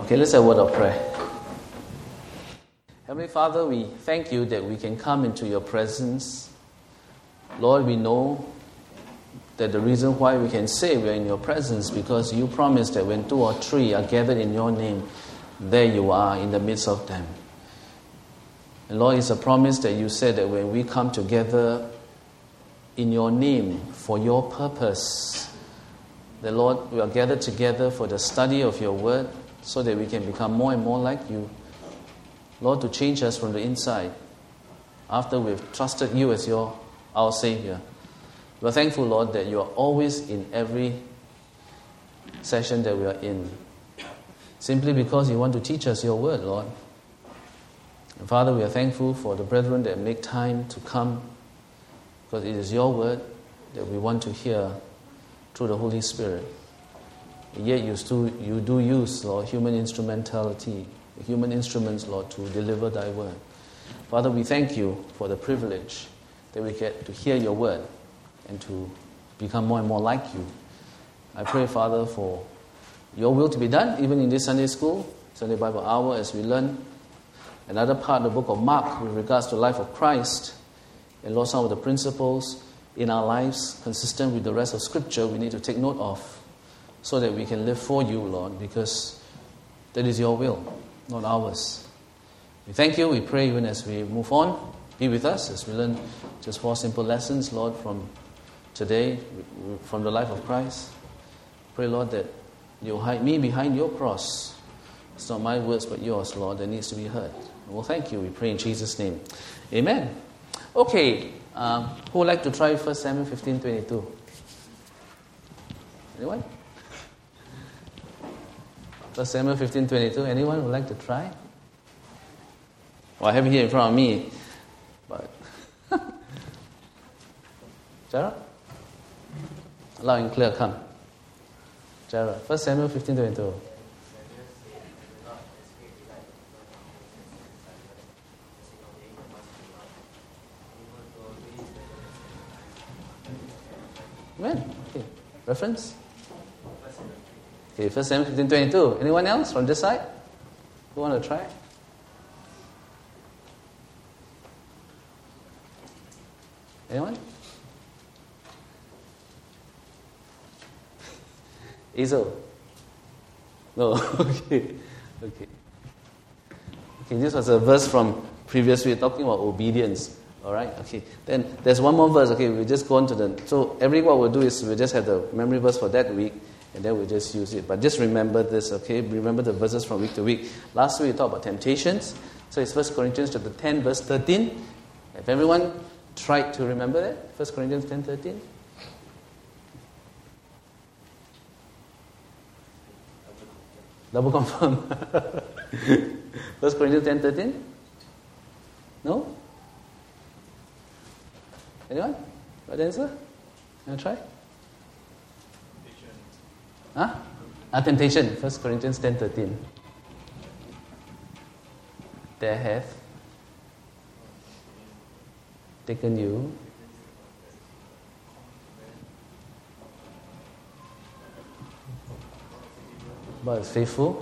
Okay, let's have a word of prayer. Heavenly Father, we thank you that we can come into your presence. Lord, we know that the reason why we can say we are in your presence because you promised that when 2 or 3 are gathered in your name, there you are in the midst of them. And Lord, it's a promise that you said that when we come together in your name for your purpose, the Lord, we are gathered together for the study of your word so that we can become more and more like you. Lord, to change us from the inside after we've trusted you as our Savior. We're thankful, Lord, that you are always in every session that we are in, simply because you want to teach us your word, Lord. And Father, we are thankful for the brethren that make time to come, because it is your word that we want to hear through the Holy Spirit. And yet you do use, Lord, human instrumentality, human instruments, Lord, to deliver thy word. Father, we thank you for the privilege that we get to hear your word and to become more and more like you. I pray, Father, for your will to be done, even in this Sunday school, Sunday Bible hour, as we learn another part of the book of Mark with regards to the life of Christ. And Lord, some of the principles in our lives consistent with the rest of Scripture we need to take note of so that we can live for you, Lord, because that is your will, not ours. We thank you. We pray even as we move on, be with us as we learn just 4 simple lessons, Lord, from today, from the life of Christ. Pray, Lord, that you'll hide me behind your cross. It's not my words but yours, Lord, that needs to be heard. Well, thank you. We pray in Jesus' name. Amen. Okay, who would like to try 1 Samuel 15:22? Anyone? 1 Samuel 15:22. Anyone would like to try? Well, I have it here in front of me. But Gerald? Loud and clear, come. Gerald, 1 Samuel 15:22. Amen. Okay. Reference? Okay, 1 Samuel 15:22. Anyone else from this side? Who want to try? Anyone? Hazel? No. Okay. Okay, this was a verse from previous week talking about obedience. Alright, okay. Then there's one more verse, okay, we'll just go on to so what we'll do is we'll just have the memory verse for that week, and then we'll just use it. But just remember this, okay? Remember the verses from week to week. Last week we talked about temptations. So it's 1 Corinthians chapter 10, verse 13. Have everyone tried to remember that? 1 Corinthians 10:13? Double confirm. 1 Corinthians 10:13? No? Anyone? What answer? You want to try? Temptation. 1 Corinthians 10:13. There hath taken you but faithful.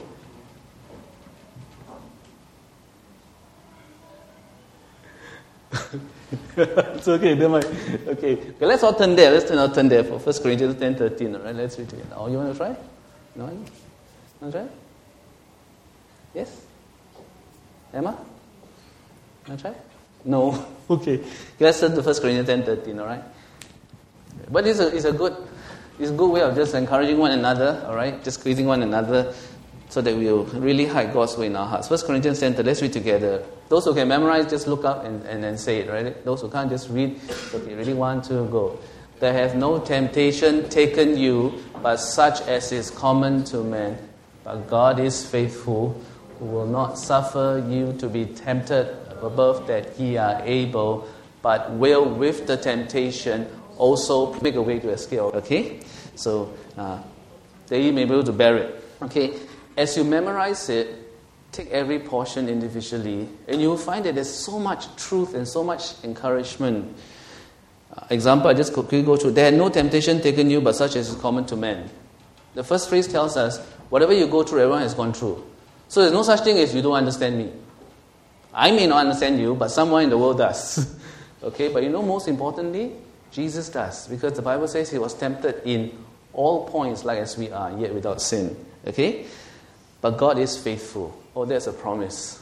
It's okay, never mind. Okay, let's all turn there. Let's turn there for 1 Corinthians 10:13. All right, let's read it. Oh, you want to try? No one? Want to try? Yes? Emma? Want to try? No. Okay. Let's turn to 1 Corinthians 10:13. All right. But it's a good way of just encouraging one another. All right, just squeezing one another, so that we'll really hide God's way in our hearts. 1 Corinthians 10:13. Let's read together. Those who can memorize, just look up and then say it, right? Those who can't, just read. Okay, ready? 1, 2, go. There hath no temptation taken you, but such as is common to men. But God is faithful, who will not suffer you to be tempted above that ye are able, but will with the temptation also make a way to escape. Okay? So, that you may be able to bear it. Okay? As you memorize it, take every portion individually, and you will find that there's so much truth and so much encouragement. Example, I just quickly go through. There had no temptation taken you, but such as is common to men. The first phrase tells us, whatever you go through, everyone has gone through. So there's no such thing as you don't understand me. I may not understand you, but someone in the world does. Okay, but most importantly, Jesus does. Because the Bible says he was tempted in all points like as we are, yet without sin. Okay? But God is faithful. Oh, there's a promise.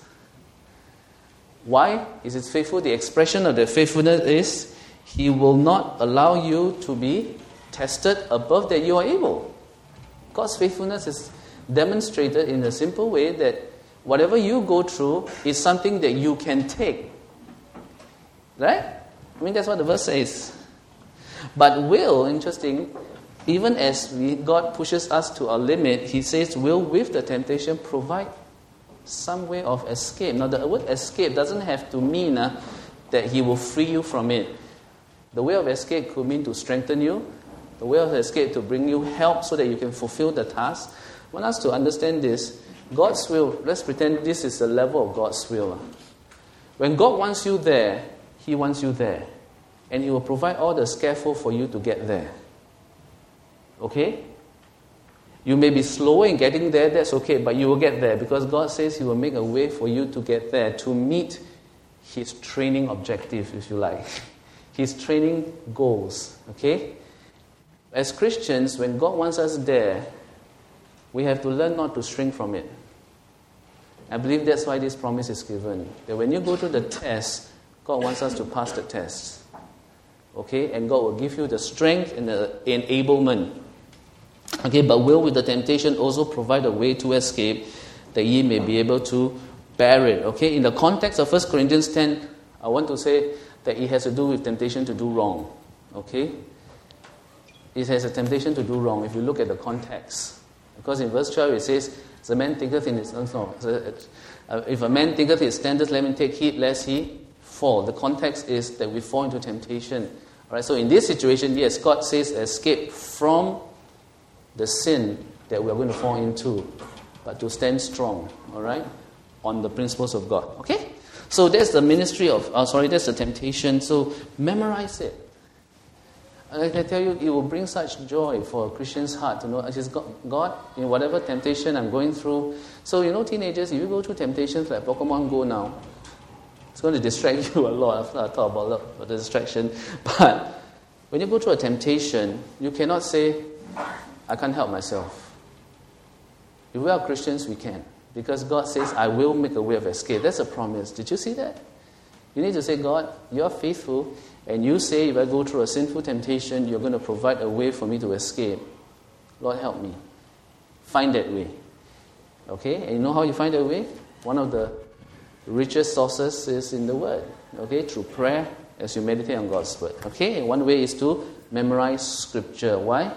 Why is it faithful? The expression of the faithfulness is he will not allow you to be tested above that you are able. God's faithfulness is demonstrated in a simple way that whatever you go through is something that you can take. Right? I mean, that's what the verse says. But will, interesting, even as God pushes us to our limit, he says, will with the temptation provide some way of escape. Now, the word escape doesn't have to mean that he will free you from it. The way of escape could mean to strengthen you. The way of escape to bring you help so that you can fulfill the task. I want us to understand this. God's will, let's pretend this is the level of God's will. When God wants you there, he wants you there. And he will provide all the scaffold for you to get there. Okay? You may be slower in getting there, that's okay, but you will get there because God says he will make a way for you to get there, to meet his training objective, if you like. His training goals. Okay? As Christians, when God wants us there, we have to learn not to shrink from it. I believe that's why this promise is given. That when you go to the test, God wants us to pass the test. Okay? And God will give you the strength and the enablement. Okay, but will with the temptation also provide a way to escape, that ye may be able to bear it. Okay, in the context of 1 Corinthians 10, I want to say that it has to do with temptation to do wrong. Okay, it has a temptation to do wrong if you look at the context. Because in verse 12 it says, "The man thinketh in his if a man thinketh his standards, let him take heed lest he fall." The context is that we fall into temptation. All right, so in this situation, yes, God says escape from the sin that we are going to fall into, but to stand strong, all right, on the principles of God. Okay? So that's the ministry of, that's the temptation. So memorize it. I can tell you, it will bring such joy for a Christian's heart to know, just God, in whatever temptation I'm going through. So, teenagers, if you go through temptations like Pokemon Go now, it's going to distract you a lot. After I talk about the distraction. But when you go through a temptation, you cannot say, I can't help myself. If we are Christians, we can. Because God says, I will make a way of escape. That's a promise. Did you see that? You need to say, God, you are faithful. And you say, if I go through a sinful temptation, you're going to provide a way for me to escape. Lord, help me. Find that way. Okay? And you know how you find that way? One of the richest sources is in the Word. Okay? Through prayer, as you meditate on God's Word. Okay? And one way is to memorize Scripture. Why?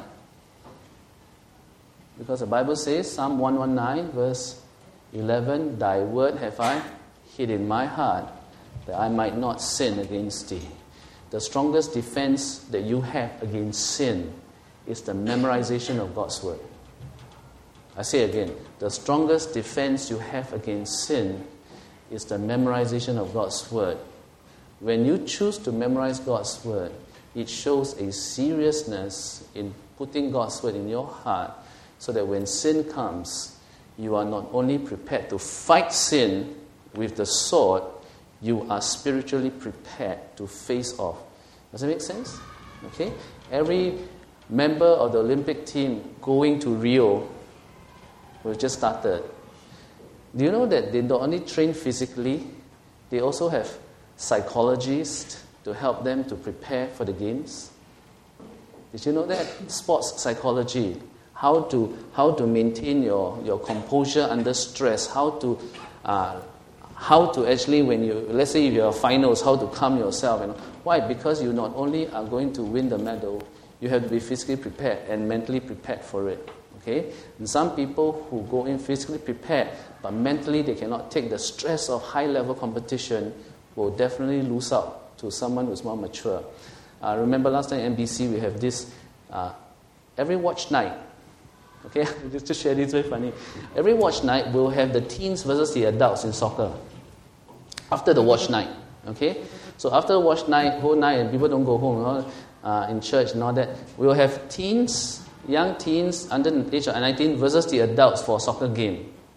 Because the Bible says, Psalm 119, verse 11, Thy word have I hid in my heart, that I might not sin against thee. The strongest defense that you have against sin is the memorization of God's word. I say again, the strongest defense you have against sin is the memorization of God's word. When you choose to memorize God's word, it shows a seriousness in putting God's word in your heart, so that when sin comes, you are not only prepared to fight sin with the sword, you are spiritually prepared to face off. Does that make sense? Okay? Every member of the Olympic team going to Rio, who just started, do you know that they not only train physically, they also have psychologists to help them to prepare for the games? Did you know that? Sports psychology. How to maintain your composure under stress, how to actually, when you, let's say if you're finals, how to calm yourself. Why? Because you not only are going to win the medal, you have to be physically prepared and mentally prepared for it. Okay? And some people who go in physically prepared, but mentally they cannot take the stress of high-level competition, will definitely lose out to someone who's more mature. Remember last time NBC, we have this, every watch night, okay, just to share this, very funny. Every watch night, we'll have the teens versus the adults in soccer. After the watch night, okay? So after the watch night, whole night, and people don't go home in church and all that, we'll have teens, young teens under the age of 19 versus the adults for a soccer game.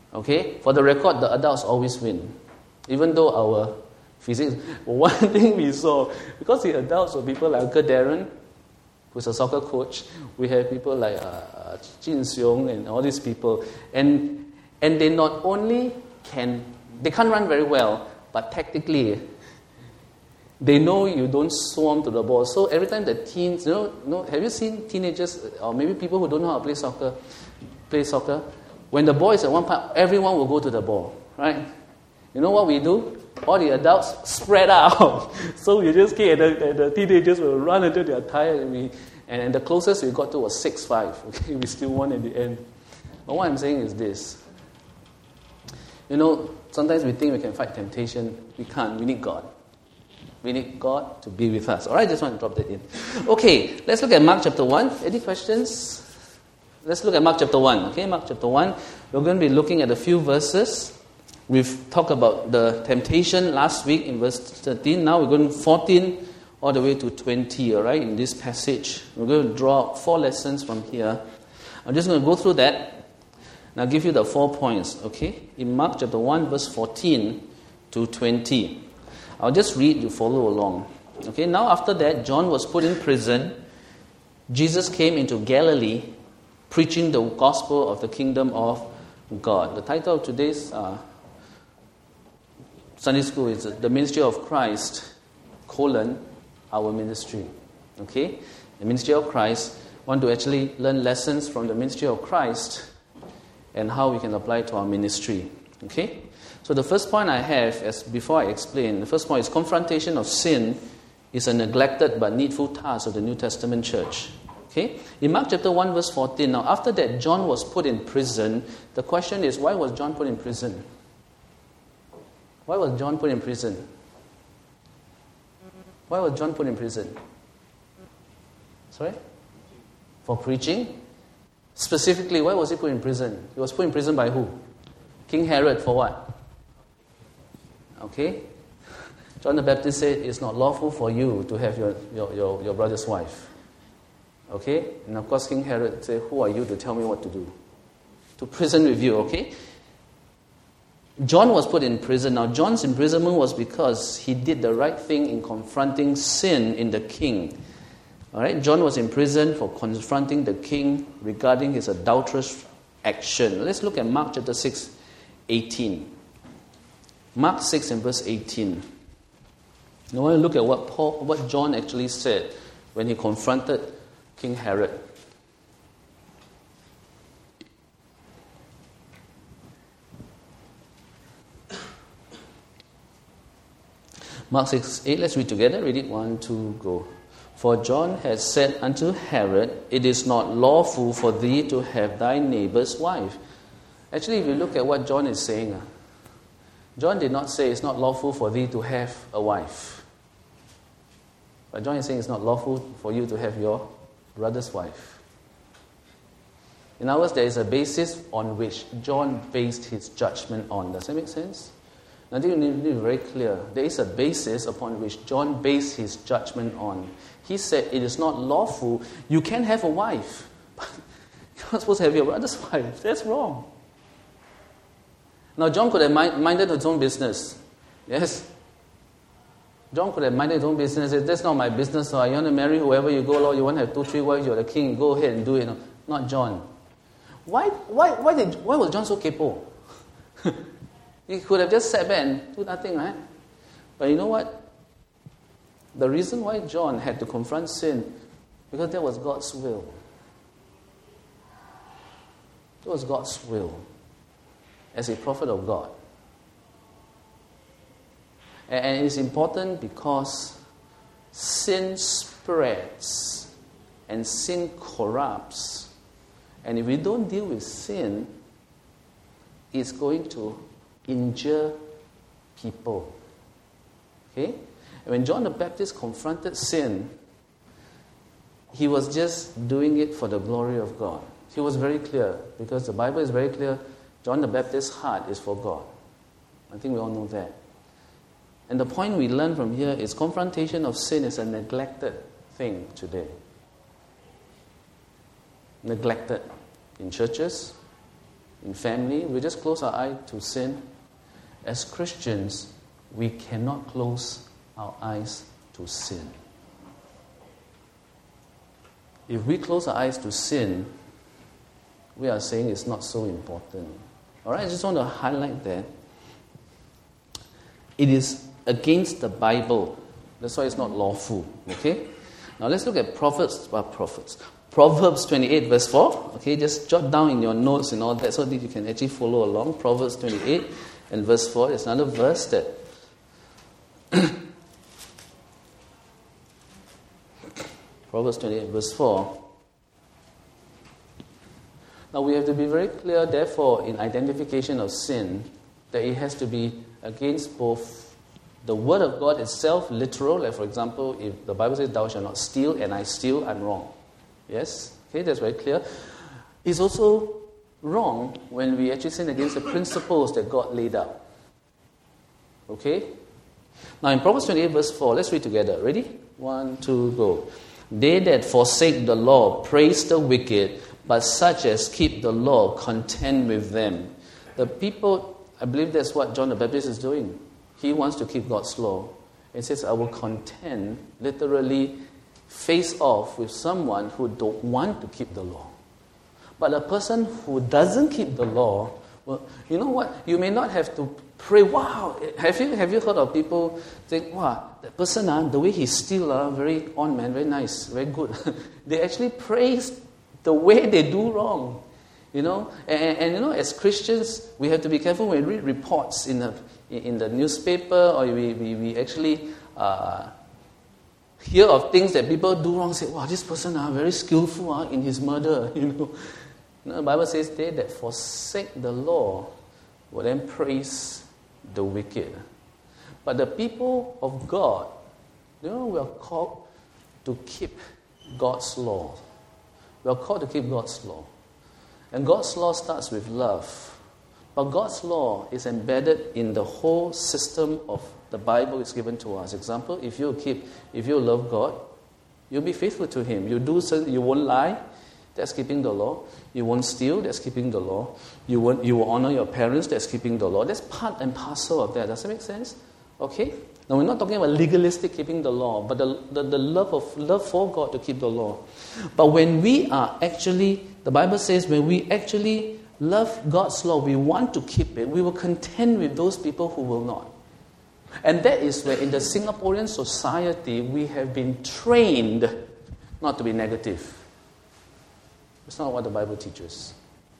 Okay? For the record, the adults always win. Even though our physics... One thing we saw, because the adults were people like Uncle Darren, who's a soccer coach, we have people like Jin Seong and all these people. And they not only they can't run very well, but tactically, they know you don't swarm to the ball. So every time the teens, have you seen teenagers, or maybe people who don't know how to play soccer? When the ball is at one part, everyone will go to the ball, right? You know what we do? All the adults spread out. So we just came, and the teenagers will run until they are tired. And the closest we got to was 6-5. Okay, we still won in the end. But what I'm saying is this. Sometimes we think we can fight temptation. We can't. We need God. We need God to be with us. All right, just want to drop that in. Okay, let's look at Mark chapter 1. Any questions? Let's look at Mark chapter 1. Okay, Mark chapter 1. We're going to be looking at a few verses. We've talked about the temptation last week in verse 13. Now we're going 14 all the way to 20, all right, in this passage. We're going to draw 4 lessons from here. I'm just going to go through that. And I'll give you the 4 points, okay? In Mark chapter 1, verse 14 to 20. I'll just read, you follow along. Okay, now after that, John was put in prison. Jesus came into Galilee, preaching the gospel of the kingdom of God. The title of today's Sunday school is The Ministry of Christ, our ministry. Okay? The Ministry of Christ. Want to actually learn lessons from the Ministry of Christ and how we can apply it to our ministry. Okay? So the first point I have, before I explain, the first point is confrontation of sin is a neglected but needful task of the New Testament church. Okay? In Mark chapter 1 verse 14, now after that John was put in prison. The question is, why was John put in prison? Why was John put in prison? Why was John put in prison? Sorry? For preaching? Specifically, why was he put in prison? He was put in prison by who? King Herod for what? Okay? John the Baptist said, it's not lawful for you to have your brother's wife. Okay? And of course, King Herod said, who are you to tell me what to do? To prison with you, okay? John was put in prison. Now, John's imprisonment was because he did the right thing in confronting sin in the king. All right? John was in prison for confronting the king regarding his adulterous action. Let's look at Mark chapter 6, 18. Mark 6 and verse 18. I want to look at what John actually said when he confronted King Herod. Mark 6, 8, let's read together. Read it, 1, 2, go. For John had said unto Herod, it is not lawful for thee to have thy neighbor's wife. Actually, if you look at what John is saying, John did not say it's not lawful for thee to have a wife. But John is saying it's not lawful for you to have your brother's wife. In other words, there is a basis on which John based his judgment on. Does that make sense? Now, I think you need to be very clear. There is a basis upon which John based his judgment on. He said it is not lawful. You can have a wife, but you're not supposed to have your brother's wife. That's wrong. Now, John could have minded his own business. Yes? John could have minded his own business. Said, that's not my business. So you want to marry whoever you go, Lord. You want to have 2, 3 wives. You're the king. Go ahead and do it. No, not John. Why was John so capable? He could have just sat back and do nothing, right? But you know what? The reason why John had to confront sin, because that was God's will. It was God's will as a prophet of God. And it's important because sin spreads and sin corrupts. And if we don't deal with sin, it's going to injure people. Okay? And when John the Baptist confronted sin, he was just doing it for the glory of God. He was very clear, because the Bible is very clear, John the Baptist's heart is for God. I think we all know that. And the point we learn from here is confrontation of sin is a neglected thing today. Neglected in churches, in family, we just close our eye to sin. As Christians, we cannot close our eyes to sin. If we close our eyes to sin, we are saying it's not so important. All right, I just want to highlight that. It is against the Bible. That's why it's not lawful. Okay? Now let's look at Proverbs 28 verse 4. Okay, just jot down in your notes and all that so that you can actually follow along. Proverbs 28 and verse 4. There's another verse that Proverbs 28 verse 4. Now we have to be very clear, therefore, in identification of sin, that it has to be against both the Word of God itself, literal, like for example, if the Bible says, thou shalt not steal, and I steal, I'm wrong. Yes? Okay, that's very clear. It's also wrong when we actually sin against the principles that God laid out. Okay? Now in Proverbs 28 verse 4, let's read together. Ready? 1, 2, go. They that forsake the law praise the wicked, but such as keep the law contend with them. The people, I believe that's what John the Baptist is doing. He wants to keep God's law. It says, I will contend, literally face off with someone who don't want to keep the law. But a person who doesn't keep the law, well, you know what? You may not have to pray, wow. Have you heard of people think, wow, that person, the way he steals, very on, man, very nice, very good. They actually praise the way they do wrong. You know, and you know, as Christians, we have to be careful when we read reports in the newspaper, or we actually hear of things that people do wrong. Say, wow, this person very skillful in his murder. You know, the Bible says they that forsake the law will then praise the wicked. But the people of God, you know, we are called to keep God's law. We are called to keep God's law. And God's law starts with love. But God's law is embedded in the whole system of the Bible is given to us. Example, if you love God, you'll be faithful to Him. You won't lie, that's keeping the law. You won't steal, that's keeping the law. You will honor your parents, that's keeping the law. That's part and parcel of that. Does that make sense? Okay? Now we're not talking about legalistic keeping the law, but the love for God to keep the law. But when we are actually, the Bible says, when we actually love God's law, we want to keep it, we will contend with those people who will not. And that is where in the Singaporean society we have been trained not to be negative. It's not what the Bible teaches.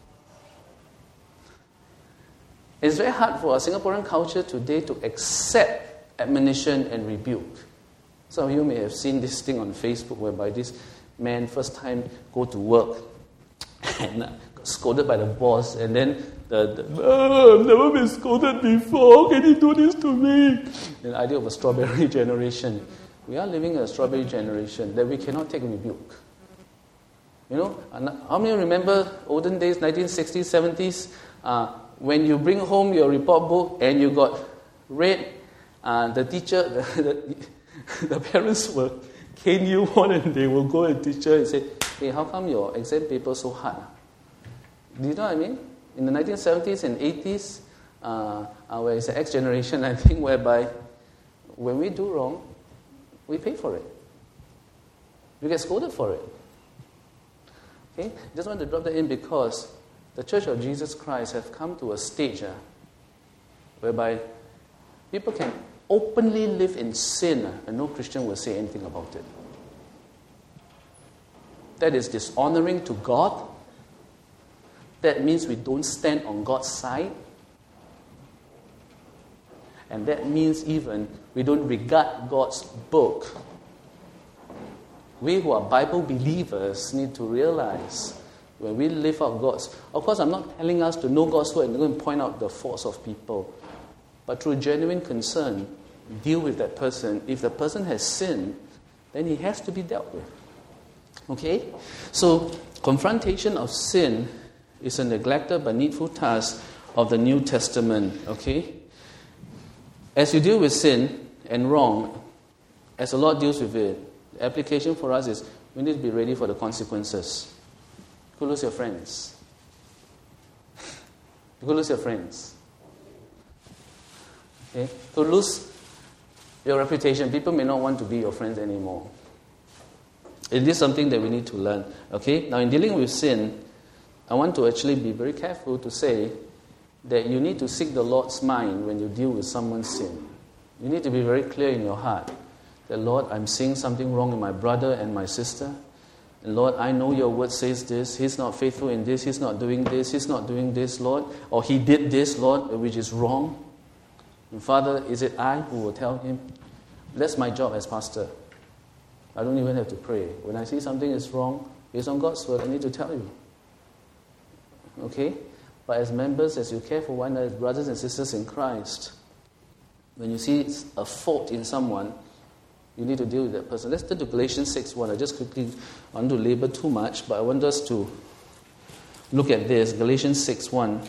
It's very hard for our Singaporean culture today to accept admonition and rebuke. Some of you may have seen this thing on Facebook whereby this man first time go to work and got scolded by the boss, and then I've never been scolded before, how can you do this to me? The idea of a strawberry generation. We are living in a strawberry generation that we cannot take rebuke. You know, how many remember olden days, 1960s, 70s, when you bring home your report book and you got read, the teacher, the parents will cane you on, and they will go and teacher and say, hey, how come your exam paper so hard? Do you know what I mean? In the 1970s and 80s, where it's an X generation, I think, whereby when we do wrong, we pay for it. We get scolded for it. Okay? Just want to drop that in because the Church of Jesus Christ have come to a stage whereby people can openly live in sin and no Christian will say anything about it. That is dishonoring to God. That means we don't stand on God's side. And that means even we don't regard God's book. We who are Bible believers need to realize when we live out God's... Of course, I'm not telling us to know God's word and go and point out the faults of people. But through genuine concern, deal with that person. If the person has sinned, then he has to be dealt with. Okay? So, confrontation of sin is a neglected but needful task of the New Testament. Okay? As you deal with sin and wrong, as the Lord deals with it, the application for us is we need to be ready for the consequences. You could lose your friends. You could lose your friends. Okay? You could lose your reputation. People may not want to be your friends anymore. It is something that we need to learn. Okay? Now, in dealing with sin, I want to actually be very careful to say that you need to seek the Lord's mind when you deal with someone's sin. You need to be very clear in your heart that, Lord, I'm seeing something wrong in my brother and my sister. And Lord, I know your word says this. He's not faithful in this. He's not doing this. He's not doing this, Lord. Or he did this, Lord, which is wrong. And Father, is it I who will tell him? That's my job as pastor. I don't even have to pray. When I see something is wrong, based on God's word, I need to tell you. Okay? But as members, as you care for one another, brothers and sisters in Christ, when you see a fault in someone, you need to deal with that person. Let's turn to Galatians 6:1. I just quickly want to labor too much, but I want us to look at this. Galatians 6:1.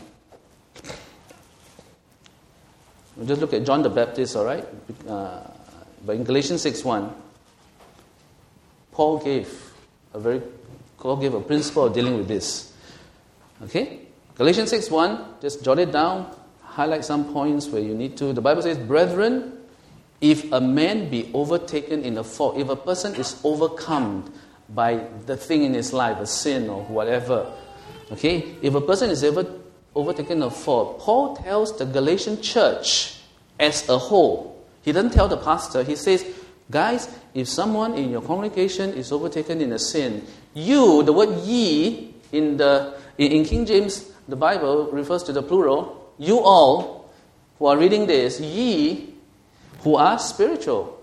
We'll just look at John the Baptist, all right? But in Galatians 6:1, Paul gave a principle of dealing with this. Okay? Galatians 6:1, just jot it down, highlight some points where you need to. The Bible says, brethren, if a man be overtaken in a fault, if a person is overcome by the thing in his life, a sin or whatever, okay, if a person is ever overtaken in a fault, Paul tells the Galatian church as a whole. He doesn't tell the pastor. He says, guys, if someone in your congregation is overtaken in a sin, you, the word ye, in King James, the Bible refers to the plural, you all who are reading this, ye who are spiritual.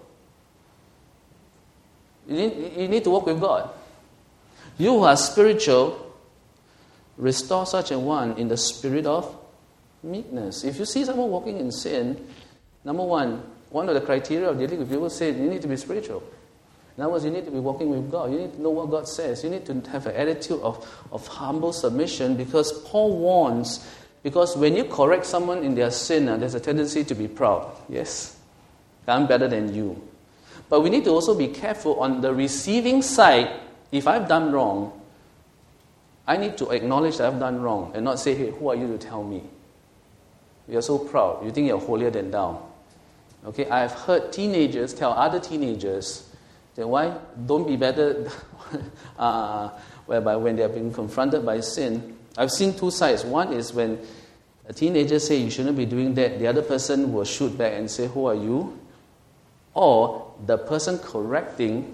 You need to walk with God. You who are spiritual, restore such a one in the spirit of meekness. If you see someone walking in sin, number one of the criteria of dealing with people say you need to be spiritual. In other words, you need to be walking with God. You need to know what God says. You need to have an attitude of humble submission, because Paul warns, because when you correct someone in their sin, there's a tendency to be proud. Yes? I'm better than you. But we need to also be careful on the receiving side. If I've done wrong, I need to acknowledge that I've done wrong and not say, hey, who are you to tell me? You're so proud. You think you're holier than thou. Okay, I've heard teenagers tell other teenagers that why don't be better whereby when they are being confronted by sin. I've seen two sides. One is when a teenager say you shouldn't be doing that, the other person will shoot back and say, who are you? Or the person correcting,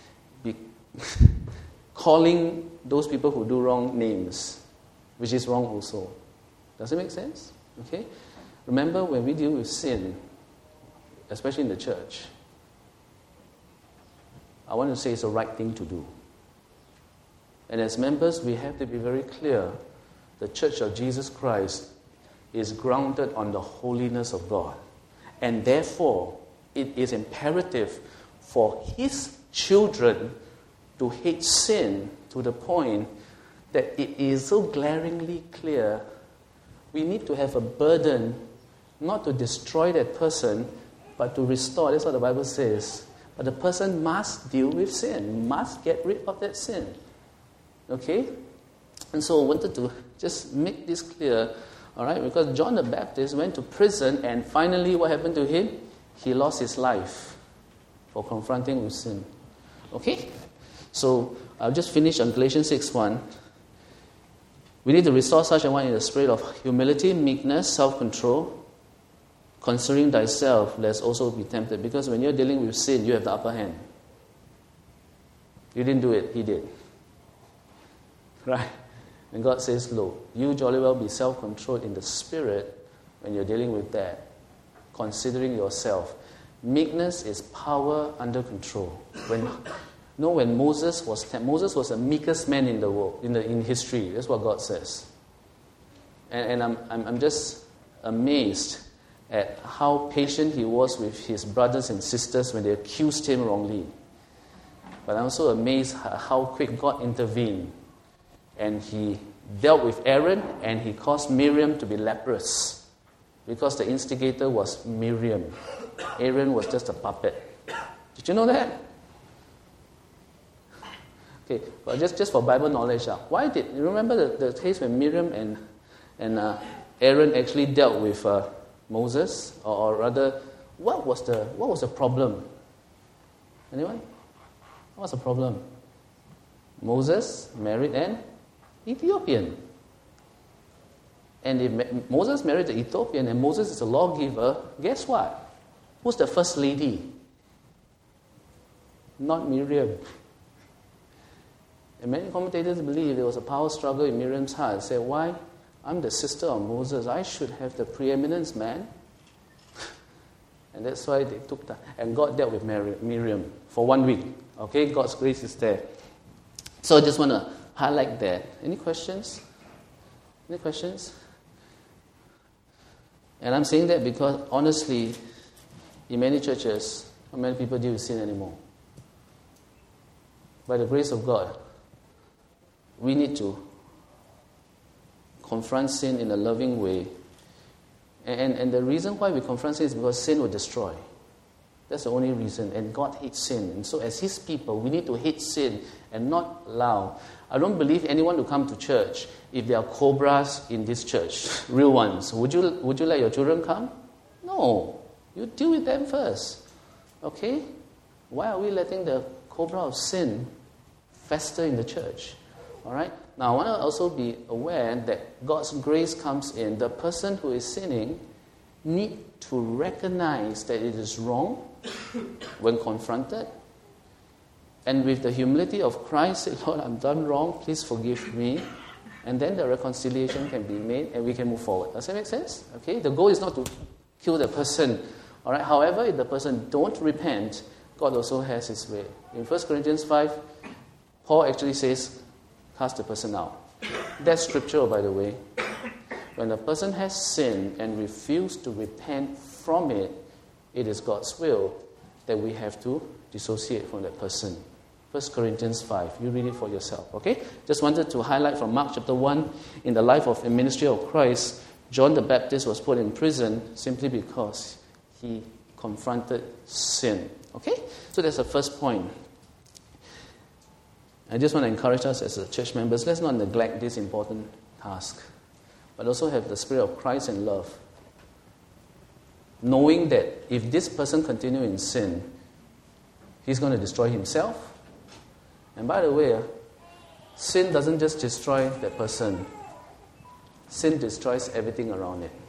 calling those people who do wrong names, which is wrong also. Does it make sense? Okay? Remember, when we deal with sin, especially in the church, I want to say it's the right thing to do. And as members, we have to be very clear. The Church of Jesus Christ is grounded on the holiness of God. And therefore, it is imperative for His children to hate sin to the point that it is so glaringly clear. We need to have a burden not to destroy that person, but to restore. That's what the Bible says. But the person must deal with sin, must get rid of that sin. Okay? And so I wanted to just make this clear, all right? Because John the Baptist went to prison, and finally what happened to him? He lost his life for confronting with sin. Okay? So I'll just finish on Galatians 6:1. We need to restore such a one in the spirit of humility, meekness, self-control. Considering thyself, lest also be tempted. Because when you're dealing with sin, you have the upper hand. You didn't do it, he did. Right? And God says, look, you jolly well be self-controlled in the spirit when you're dealing with that. Considering yourself. Meekness is power under control. When Moses was the meekest man in the world, in history. That's what God says. And I'm just amazed at how patient he was with his brothers and sisters when they accused him wrongly. But I'm also amazed how quick God intervened. And he dealt with Aaron, and he caused Miriam to be leprous. Because the instigator was Miriam. Aaron was just a puppet. Did you know that? Okay, but just for Bible knowledge, you remember the case when Miriam and Aaron actually dealt with Moses, or rather, what was the problem? Anyone? What was the problem? Moses married an Ethiopian. And if Moses married the Ethiopian and Moses is a lawgiver, guess what? Who's the first lady? Not Miriam. And many commentators believe there was a power struggle in Miriam's heart. Say, why? I'm the sister of Moses. I should have the preeminence, man. And that's why they took that. And God dealt with Miriam for 1 week. Okay, God's grace is there. So I just want to highlight that. Any questions? Any questions? And I'm saying that because, honestly, in many churches, not many people deal with sin anymore. By the grace of God, we need to confront sin in a loving way. And the reason why we confront sin is because sin will destroy. That's the only reason. And God hates sin. And so as His people, we need to hate sin and not allow. I don't believe anyone to come to church if there are cobras in this church, real ones. Would you let your children come? No. You deal with them first. Okay? Why are we letting the cobra of sin fester in the church? All right? Now, I want to also be aware that God's grace comes in. The person who is sinning need to recognize that it is wrong when confronted. And with the humility of Christ, say, Lord, I'm done wrong. Please forgive me. And then the reconciliation can be made and we can move forward. Does that make sense? Okay? The goal is not to kill the person. All right? However, if the person don't repent, God also has His way. In 1 Corinthians 5, Paul actually says, cast the person out. That's scriptural, by the way. When a person has sinned and refused to repent from it, it is God's will that we have to dissociate from that person. 1 Corinthians 5. You read it for yourself, okay? Just wanted to highlight from Mark chapter 1, in the life of and ministry of Christ, John the Baptist was put in prison simply because he confronted sin. Okay? So that's the first point. I just want to encourage us as church members, let's not neglect this important task, but also have the spirit of Christ and love. Knowing that if this person continues in sin, he's going to destroy himself. And by the way, sin doesn't just destroy that person. Sin destroys everything around it.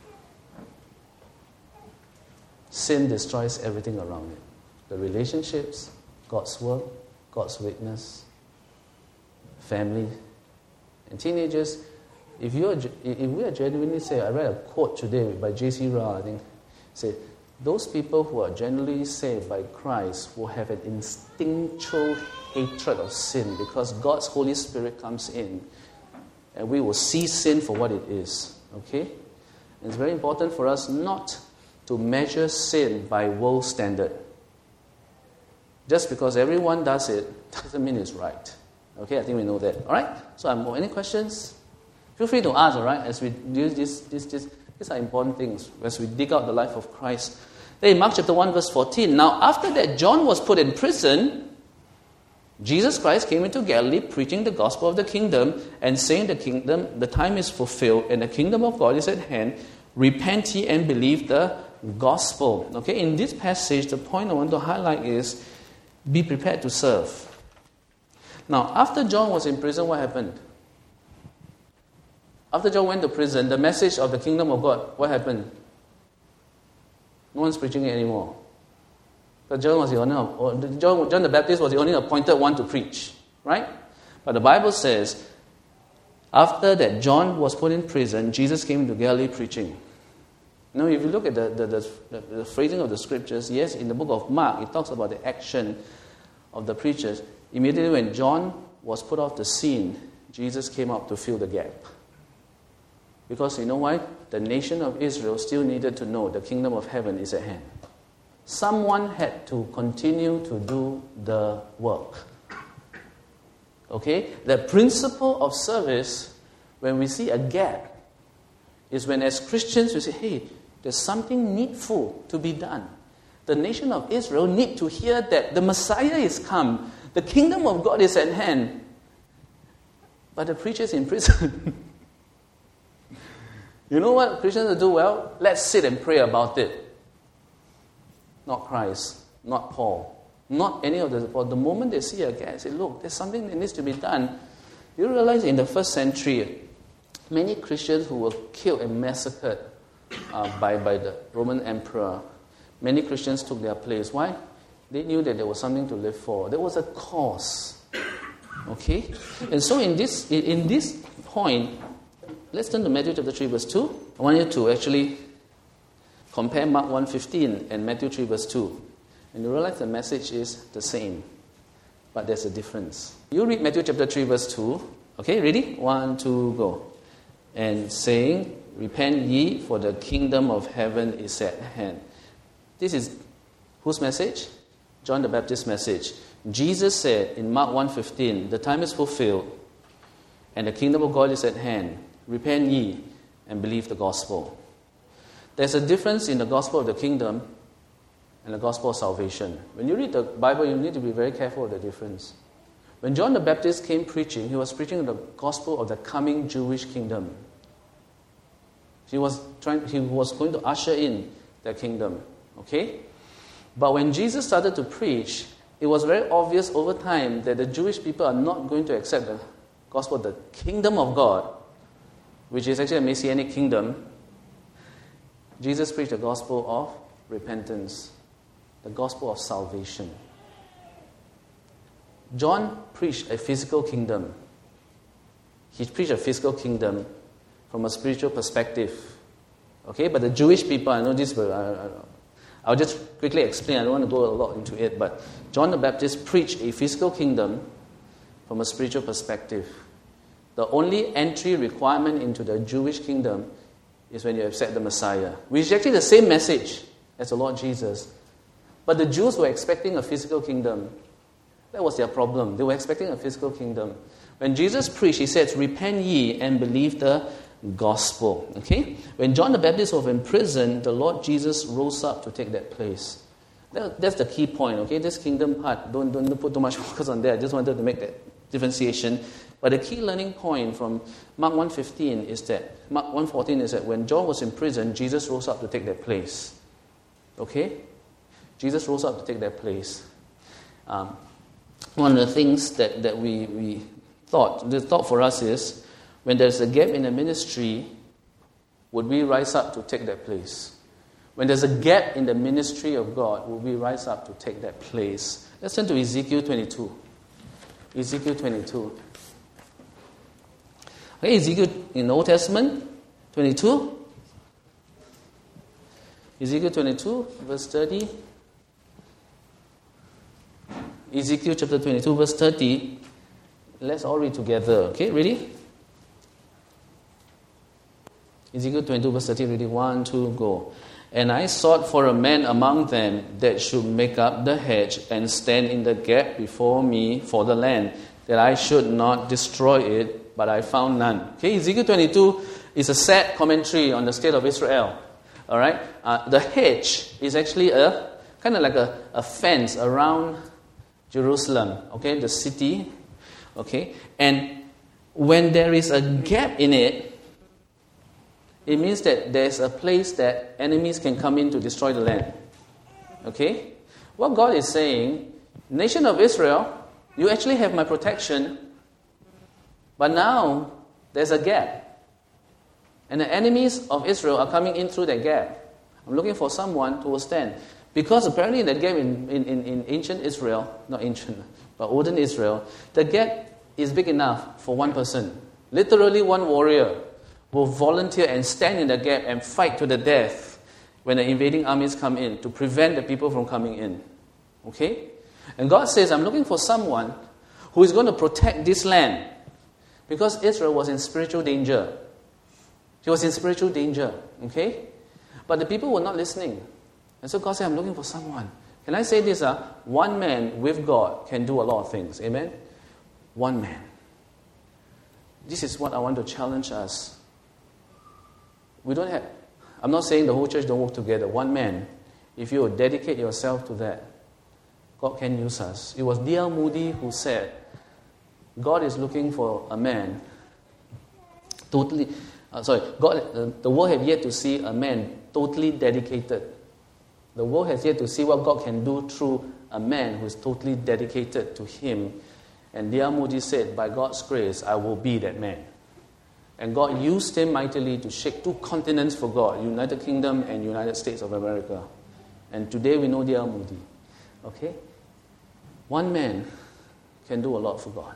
Sin destroys everything around it. The relationships, God's word, God's witness, family, and teenagers. If we are genuinely saved, I read a quote today by J.C. Ryle, I think, said, those people who are genuinely saved by Christ will have an instinctual hatred of sin because God's Holy Spirit comes in and we will see sin for what it is. Okay? And it's very important for us not to measure sin by world standard. Just because everyone does it doesn't mean it's right. Okay, I think we know that. All right? So, any questions? Feel free to ask, all right, as we do this. These are important things as we dig out the life of Christ. Then in Mark chapter 1, verse 14, now after that John was put in prison, Jesus Christ came into Galilee preaching the gospel of the kingdom and saying the time is fulfilled and the kingdom of God is at hand. Repent ye and believe the gospel. Okay, in this passage, the point I want to highlight is be prepared to serve. Now, after John was in prison, what happened? After John went to prison, the message of the kingdom of God, what happened? No one's preaching it anymore. But John the Baptist was the only appointed one to preach, right? But the Bible says, after that John was put in prison, Jesus came to Galilee preaching. Now, if you look at the phrasing of the scriptures, yes, in the book of Mark, it talks about the action of the preachers. Immediately when John was put off the scene, Jesus came up to fill the gap. Because you know why? The nation of Israel still needed to know the kingdom of heaven is at hand. Someone had to continue to do the work. Okay? The principle of service, when we see a gap, is when as Christians we say, hey, there's something needful to be done. The nation of Israel need to hear that the Messiah is come. The kingdom of God is at hand. But the preacher is in prison. You know what Christians do? Well, let's sit and pray about it. Not Christ, not Paul, not any of the... For the moment they see a gap, say, look, there's something that needs to be done. You realize in the first century, many Christians who were killed and massacred by the Roman emperor, many Christians took their place. Why? They knew that there was something to live for. There was a cause. Okay? And so in this point, let's turn to Matthew chapter 3 verse 2. I want you to actually compare Mark 1:15 and Matthew 3 verse 2. And you realize the message is the same, but there's a difference. You read Matthew chapter 3 verse 2. Okay, ready? 1, 2, go. And saying, repent ye, for the kingdom of heaven is at hand. This is whose message? John the Baptist's message. Jesus said in Mark 1:15, the time is fulfilled, and the kingdom of God is at hand. Repent ye and believe the gospel. There's a difference in the gospel of the kingdom and the gospel of salvation. When you read the Bible, you need to be very careful of the difference. When John the Baptist came preaching, he was preaching the gospel of the coming Jewish kingdom. He was going to usher in the kingdom. Okay? But when Jesus started to preach, it was very obvious over time that the Jewish people are not going to accept the gospel of the kingdom of God, which is actually a messianic kingdom. Jesus preached the gospel of repentance, the gospel of salvation. John preached a physical kingdom. He preached a physical kingdom from a spiritual perspective. Okay, but the Jewish people, I know this, but I'll just quickly explain. I don't want to go a lot into it, but John the Baptist preached a physical kingdom from a spiritual perspective. The only entry requirement into the Jewish kingdom is when you accept the Messiah, which is actually the same message as the Lord Jesus. But the Jews were expecting a physical kingdom. That was their problem. They were expecting a physical kingdom. When Jesus preached, he said, repent ye and believe the gospel. Okay? When John the Baptist was in prison, the Lord Jesus rose up to take that place. That's the key point. Okay? This kingdom part, don't put too much focus on that. I just wanted to make that differentiation. But the key learning point from Mark 1:15 is that, Mark 1:14 is that when John was in prison, Jesus rose up to take that place. Okay? Jesus rose up to take that place. One of the things that we thought, the thought for us is, when there's a gap in the ministry, would we rise up to take that place? When there's a gap in the ministry of God, would we rise up to take that place? Let's turn to Ezekiel 22. Ezekiel 22. Okay, Ezekiel in the Old Testament, 22. Ezekiel 22, verse 30. Ezekiel chapter 22, verse 30. Let's all read together. Okay, ready? Ezekiel 22, verse 30, ready? 1, 2, go. And I sought for a man among them that should make up the hedge and stand in the gap before me for the land, that I should not destroy it, but I found none. Okay, Ezekiel 22 is a sad commentary on the state of Israel. All right, the hedge is actually a kind of like a fence around Jerusalem. Okay, the city. Okay, and when there is a gap in it, it means that there's a place that enemies can come in to destroy the land. Okay? What God is saying, nation of Israel, you actually have my protection, but now there's a gap. And the enemies of Israel are coming in through that gap. I'm looking for someone who will stand. Because apparently in that gap in ancient Israel, not ancient, but olden Israel, the gap is big enough for one person. Literally one warrior will volunteer and stand in the gap and fight to the death when the invading armies come in to prevent the people from coming in. Okay? And God says, I'm looking for someone who is going to protect this land, because Israel was in spiritual danger. She was in spiritual danger. Okay? But the people were not listening. And so God said, I'm looking for someone. Can I say this? One man with God can do a lot of things. Amen? One man. This is what I want to challenge us. I'm not saying the whole church don't work together. One man, if you dedicate yourself to that, God can use us. It was D.L. Moody who said, God is looking for a man totally. the world have yet to see a man totally dedicated. The world has yet to see what God can do through a man who is totally dedicated to Him. And D.L. Moody said, by God's grace, I will be that man. And God used him mightily to shake 2 continents for God, United Kingdom and United States of America. And today we know D.L. Moody. Okay? One man can do a lot for God.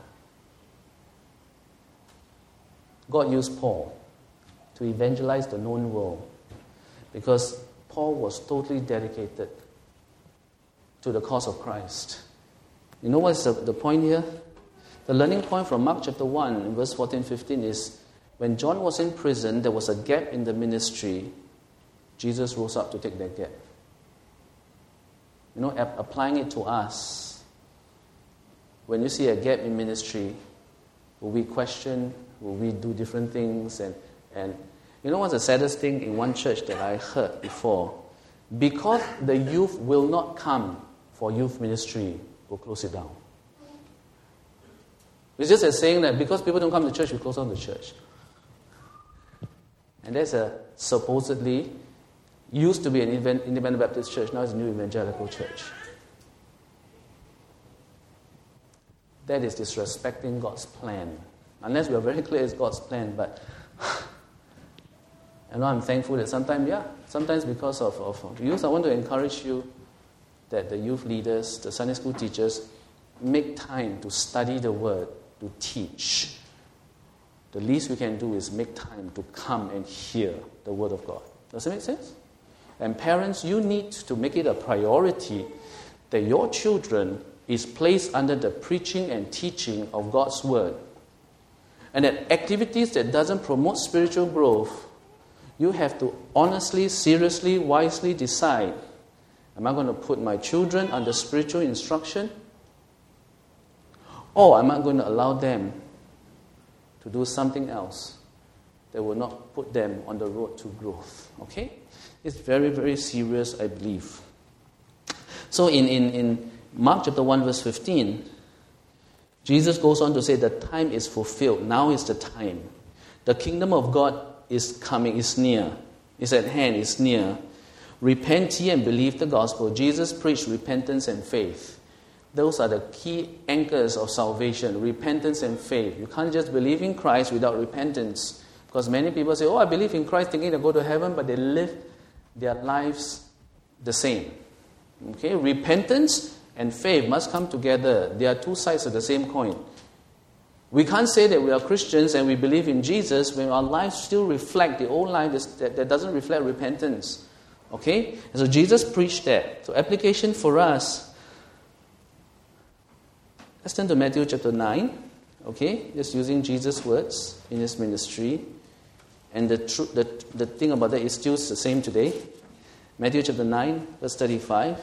God used Paul to evangelize the known world because Paul was totally dedicated to the cause of Christ. You know what's the point here? The learning point from Mark chapter 1, verse 14-15 is, when John was in prison, there was a gap in the ministry. Jesus rose up to take that gap. You know, applying it to us. When you see a gap in ministry, will we question? Will we do different things? And you know what's the saddest thing in one church that I heard before? Because the youth will not come for youth ministry, we'll close it down. It's just as saying that because people don't come to church, we close down the church. And that's a supposedly used to be an independent Baptist church, now it's a new evangelical church. That is disrespecting God's plan. Unless we are very clear it's God's plan, but and I'm thankful that sometimes because of youth, I want to encourage you that the youth leaders, the Sunday school teachers, make time to study the Word, to teach. The least we can do is make time to come and hear the Word of God. Does it make sense? And parents, you need to make it a priority that your children is placed under the preaching and teaching of God's Word. And that activities that doesn't promote spiritual growth, you have to honestly, seriously, wisely decide, am I going to put my children under spiritual instruction? Or am I going to allow them to do something else that will not put them on the road to growth? Okay? It's very, very serious, I believe. So in Mark chapter 1, verse 15, Jesus goes on to say, the time is fulfilled. Now is the time. The kingdom of God is coming, is near. It's at hand, it's near. Repent ye and believe the gospel. Jesus preached repentance and faith. Those are the key anchors of salvation, repentance and faith. You can't just believe in Christ without repentance. Because many people say, I believe in Christ thinking they go to heaven, but they live their lives the same. Okay, repentance and faith must come together. They are 2 sides of the same coin. We can't say that we are Christians and we believe in Jesus when our lives still reflect the old life that doesn't reflect repentance. Okay? And so Jesus preached that. So application for us. Let's turn to Matthew chapter 9. Okay? Just using Jesus' words in his ministry. And the thing about that is still the same today. Matthew chapter 9, verse 35.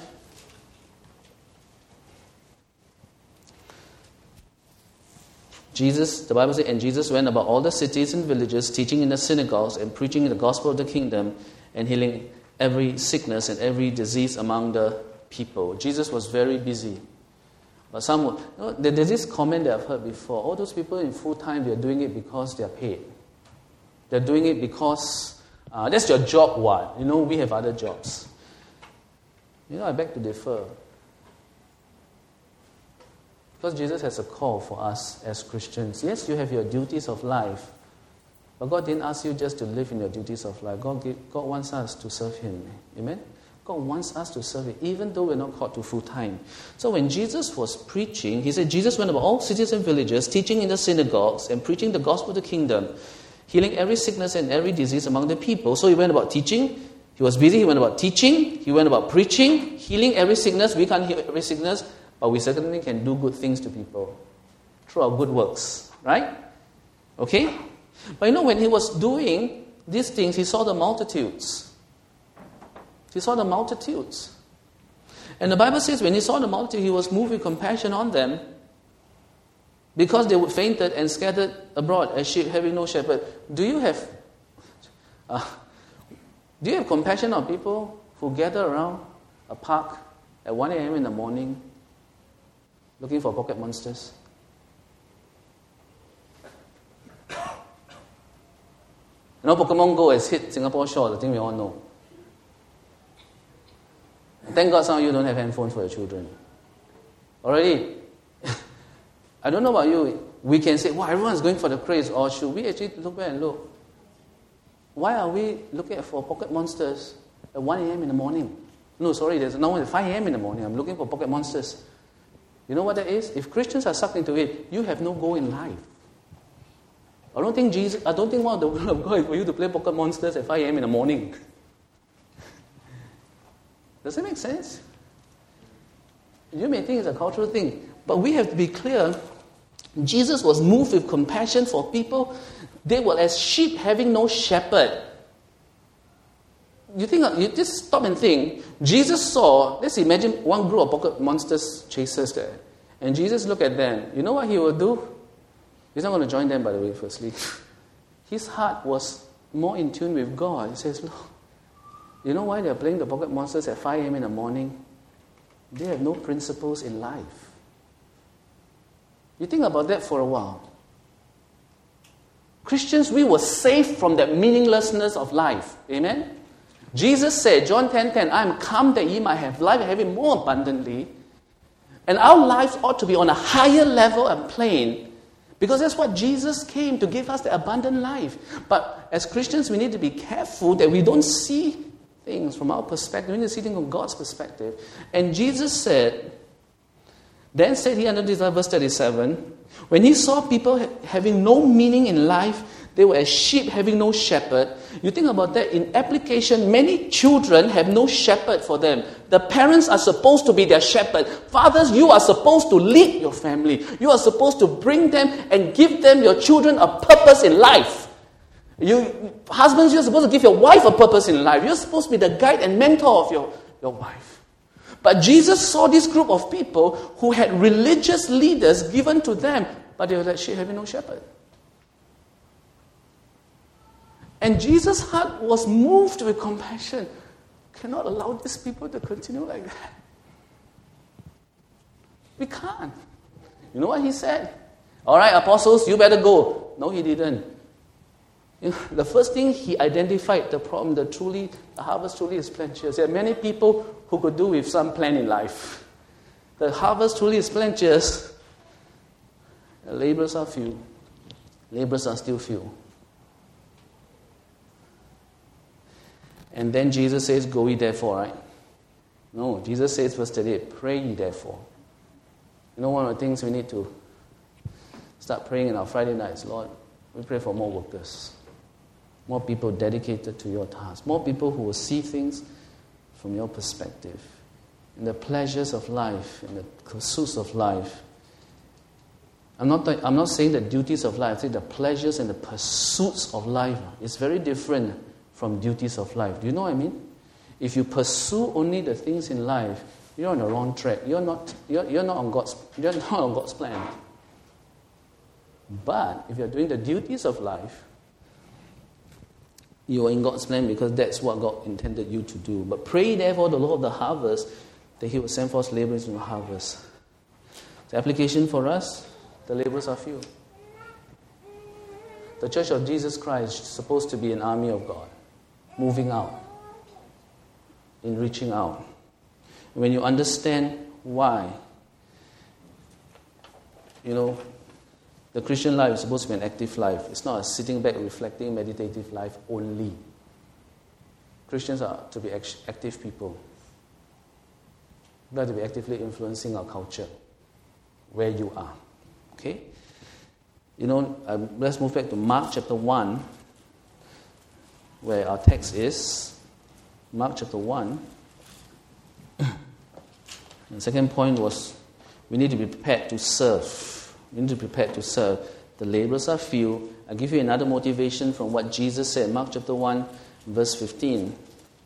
The Bible says, and Jesus went about all the cities and villages, teaching in the synagogues and preaching the gospel of the kingdom and healing every sickness and every disease among the people. Jesus was very busy. But there's this comment that I've heard before. All those people in full time, they're doing it because they're paid. They're doing it because that's your job, what? We have other jobs. I beg to differ. Because Jesus has a call for us as Christians. Yes, you have your duties of life. But God didn't ask you just to live in your duties of life. God wants us to serve Him. Amen? God wants us to serve Him, even though we're not called to full time. So when Jesus was preaching, He said, Jesus went about all cities and villages, teaching in the synagogues and preaching the gospel of the kingdom, healing every sickness and every disease among the people. So He went about teaching. He was busy. He went about teaching. He went about preaching, healing every sickness. We can't heal every sickness, but we certainly can do good things to people through our good works. Right? Okay? But when He was doing these things, He saw the multitudes. He saw the multitudes. And the Bible says when He saw the multitude, He was moved with compassion on them because they would fainted and scattered abroad as sheep having no shepherd. Do you have compassion on people who gather around a park at 1 a.m. in the morning looking for pocket monsters? You know, Pokemon Go has hit Singapore shores, I think we all know. Thank God some of you don't have handphones for your children. Already, I don't know about you, we can say, wow, everyone's going for the craze, or should we actually look back and look? Why are we looking for pocket monsters at 1 a.m. in the morning? No, sorry, there's no one at 5 a.m. in the morning. I'm looking for pocket monsters. You know what that is? If Christians are sucked into it, you have no goal in life. I don't think one of the will of God is for you to play pocket monsters at 5 a.m. in the morning. Does that make sense? You may think it's a cultural thing, but we have to be clear. Jesus was moved with compassion for people. They were as sheep having no shepherd. You just stop and think. Jesus saw, let's imagine one group of pocket monsters chasers there. And Jesus looked at them. You know what he will do? He's not going to join them, by the way, firstly. His heart was more in tune with God. He says, look, you know why they're playing the pocket monsters at 5 a.m. in the morning? They have no principles in life. You think about that for a while. Christians, we were saved from that meaninglessness of life. Amen? Jesus said, John 10:10, I am come that ye might have life and have it more abundantly. And our lives ought to be on a higher level and plane, because that's what Jesus came to give us, the abundant life. But as Christians, we need to be careful that we don't see things from our perspective. We need to see things from God's perspective. And Jesus said, then said he unto this, verse 37, when he saw people having no meaning in life, they were as sheep having no shepherd. You think about that in application, many children have no shepherd for them. The parents are supposed to be their shepherd. Fathers, you are supposed to lead your family. You are supposed to bring them and give them, your children, a purpose in life. Husbands, you're supposed to give your wife a purpose in life. You're supposed to be the guide and mentor of your wife. But Jesus saw this group of people who had religious leaders given to them, but they were like sheep having no shepherd. And Jesus' heart was moved with compassion. Cannot allow these people to continue like that. We can't. You know what he said? All right, apostles, you better go. No, he didn't. You know, the first thing he identified, the problem, the harvest truly is plenteous. There are many people who could do with some plan in life. The harvest truly is plenteous. The laborers are few. Laborers are still few. And then Jesus says, go ye therefore, right? No, Jesus says, verse 38, pray ye therefore. You know, one of the things we need to start praying in our Friday nights, Lord, we pray for more workers, more people dedicated to your task, more people who will see things from your perspective, in the pleasures of life, in the pursuits of life. I'm not saying the duties of life, I say the pleasures and the pursuits of life is very different from duties of life. Do you know what I mean? If you pursue only the things in life, you're on the wrong track. You're not on God's plan. But if you're doing the duties of life, you are in God's plan because that's what God intended you to do. But pray therefore the Lord of the harvest that he will send forth laborers in the harvest. The application for us, the laborers are few. The Church of Jesus Christ is supposed to be an army of God, moving out, in reaching out. When you understand why, the Christian life is supposed to be an active life. It's not a sitting back, reflecting, meditative life only. Christians are to be active people. We are to be actively influencing our culture, where you are. Okay? Let's move back to Mark chapter 1, where our text is. Mark chapter 1. The second point was we need to be prepared to serve. We need to be prepared to serve. The laborers are few. I'll give you another motivation from what Jesus said. Mark chapter 1, verse 15.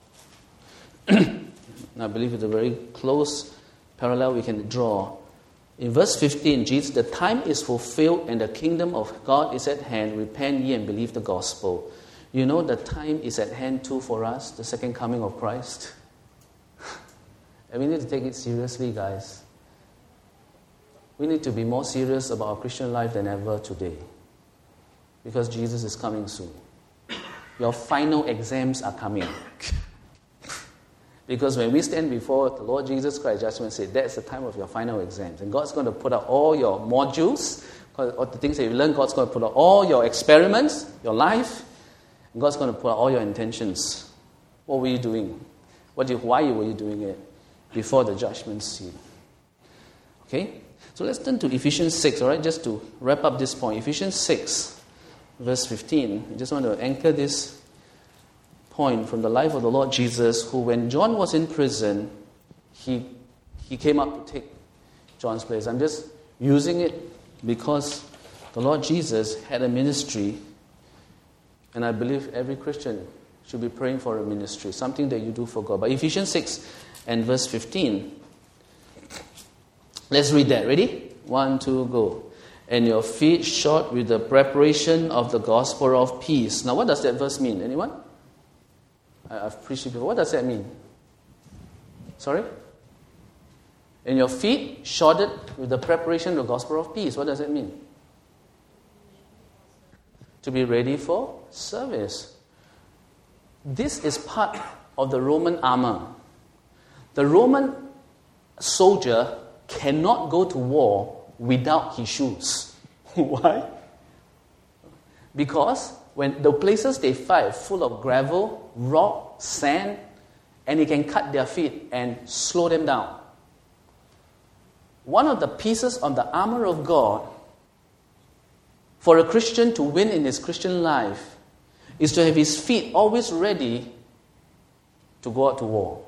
I believe it's a very close parallel we can draw. In verse 15, Jesus, the time is fulfilled and the kingdom of God is at hand. Repent ye and believe the gospel. You know the time is at hand too for us, the second coming of Christ. And we need to take it seriously, guys. We need to be more serious about our Christian life than ever today. Because Jesus is coming soon. your final exams are coming. Because when we stand before the Lord Jesus Christ, judgment said, that's the time of your final exams. And God's going to put out all your modules, all the things that you learn. God's going to put out all your experiments, your life. And God's going to put out all your intentions. What were you doing? Why were you doing it before the judgment seat? Okay? So let's turn to Ephesians 6, all right? Just to wrap up this point. Ephesians 6, verse 15. I just want to anchor this point from the life of the Lord Jesus, who, when John was in prison, he came up to take John's place. I'm just using it because the Lord Jesus had a ministry, and I believe every Christian should be praying for a ministry, something that you do for God. But Ephesians 6 and verse 15, let's read that. Ready? 1, 2, go. And your feet shod with the preparation of the gospel of peace. Now, what does that verse mean? Anyone? I've preached it before. What does that mean? Sorry? And your feet shodded with the preparation of the gospel of peace. What does that mean? To be ready for service. This is part of the Roman armor. The Roman soldier cannot go to war without his shoes. Why? Because when the places they fight full of gravel, rock, sand, and it can cut their feet and slow them down. One of the pieces of the armor of God for a Christian to win in his Christian life is to have his feet always ready to go out to war.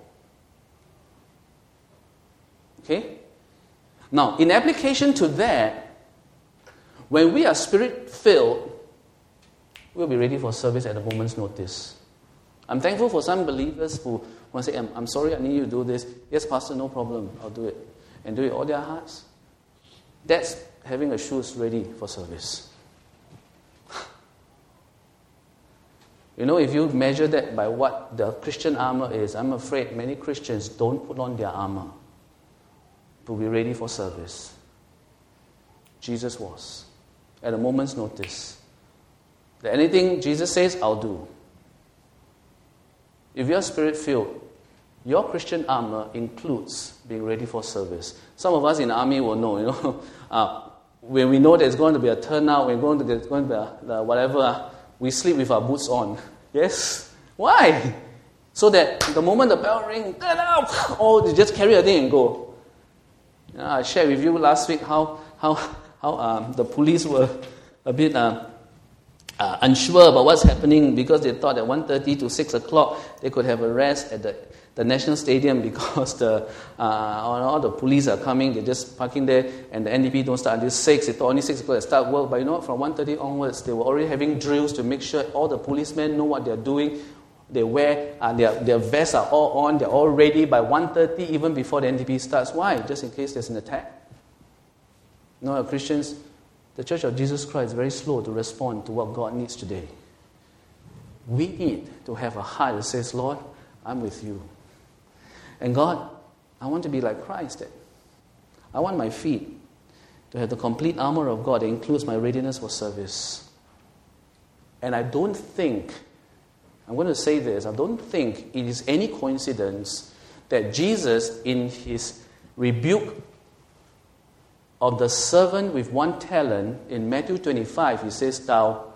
Okay? Now, in application to that, when we are spirit-filled, we'll be ready for service at a moment's notice. I'm thankful for some believers who want to say, I'm sorry, I need you to do this. Yes, Pastor, no problem, I'll do it. And do it all their hearts. That's having a shoes ready for service. You know, if you measure that by what the Christian armor is, I'm afraid many Christians don't put on their armor to be ready for service. Jesus was. At a moment's notice. That anything Jesus says, I'll do. If you're spirit-filled, your Christian armor includes being ready for service. Some of us in the army will know, when we know there's going to be a turnout, there's going to be whatever, we sleep with our boots on. Yes? Why? So that the moment the bell rings, turn out, oh, you just carry a thing and go. I shared with you last week how the police were a bit unsure about what's happening because they thought at 1:30 to 6 o'clock they could have a rest at the National Stadium because all the police are coming, they're just parking there, and the NDP don't start until 6. They thought only 6 o'clock they start work, but you know what, from 1:30 onwards, they were already having drills to make sure all the policemen know what they're doing. They wear, their vests are all on, they're all ready by 1:30, even before the NDP starts. Why? Just in case there's an attack. No, Christians, the Church of Jesus Christ is very slow to respond to what God needs today. We need to have a heart that says, Lord, I'm with you. And God, I want to be like Christ. I want my feet to have the complete armor of God that includes my readiness for service. And I don't think, I'm going to say this, I don't think it is any coincidence that Jesus, in his rebuke of the servant with 1 talent, in Matthew 25, he says, thou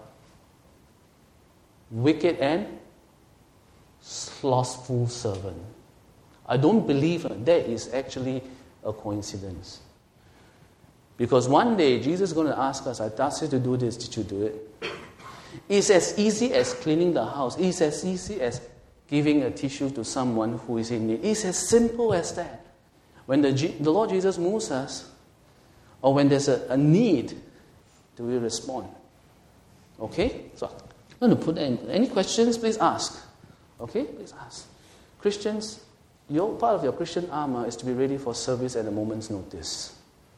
wicked and slothful servant. I don't believe that is actually a coincidence. Because one day, Jesus is going to ask us, I asked you to do this, did you do it? It's as easy as cleaning the house. It's as easy as giving a tissue to someone who is in need. It's as simple as that. When the Lord Jesus moves us, or when there's a need, do we respond? Okay? So I'm going to put in. Any questions, please ask. Okay? Please ask. Christians, part of your Christian armor is to be ready for service at a moment's notice.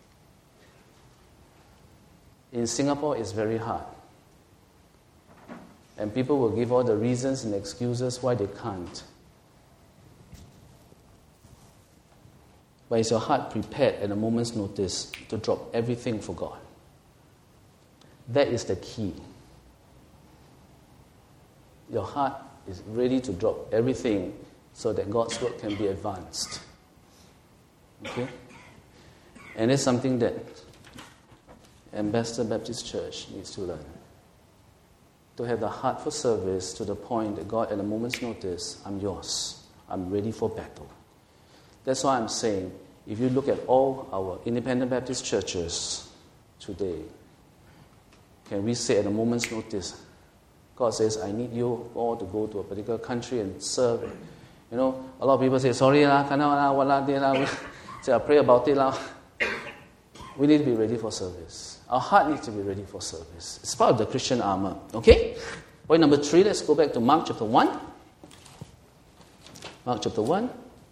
In Singapore, it's very hard. And people will give all the reasons and excuses why they can't. But is your heart prepared at a moment's notice to drop everything for God? That is the key. your heart is ready to drop everything so that God's work can be advanced. Okay? And it's something that Ambassador Baptist Church needs to learn. To have the heart for service to the point that God, at a moment's notice, I'm yours. I'm ready for battle. That's why I'm saying, if you look at all our independent Baptist churches today, can we say at a moment's notice, God says, I need you all to go to a particular country and serve. You know, a lot of people say, sorry lah, kana lah, wala de lah. Say, I pray about it lah. We need to be ready for service. Our heart needs to be ready for service. It's part of the Christian armor. Okay? Point number 3, let's go back to Mark chapter 1. Mark chapter 1.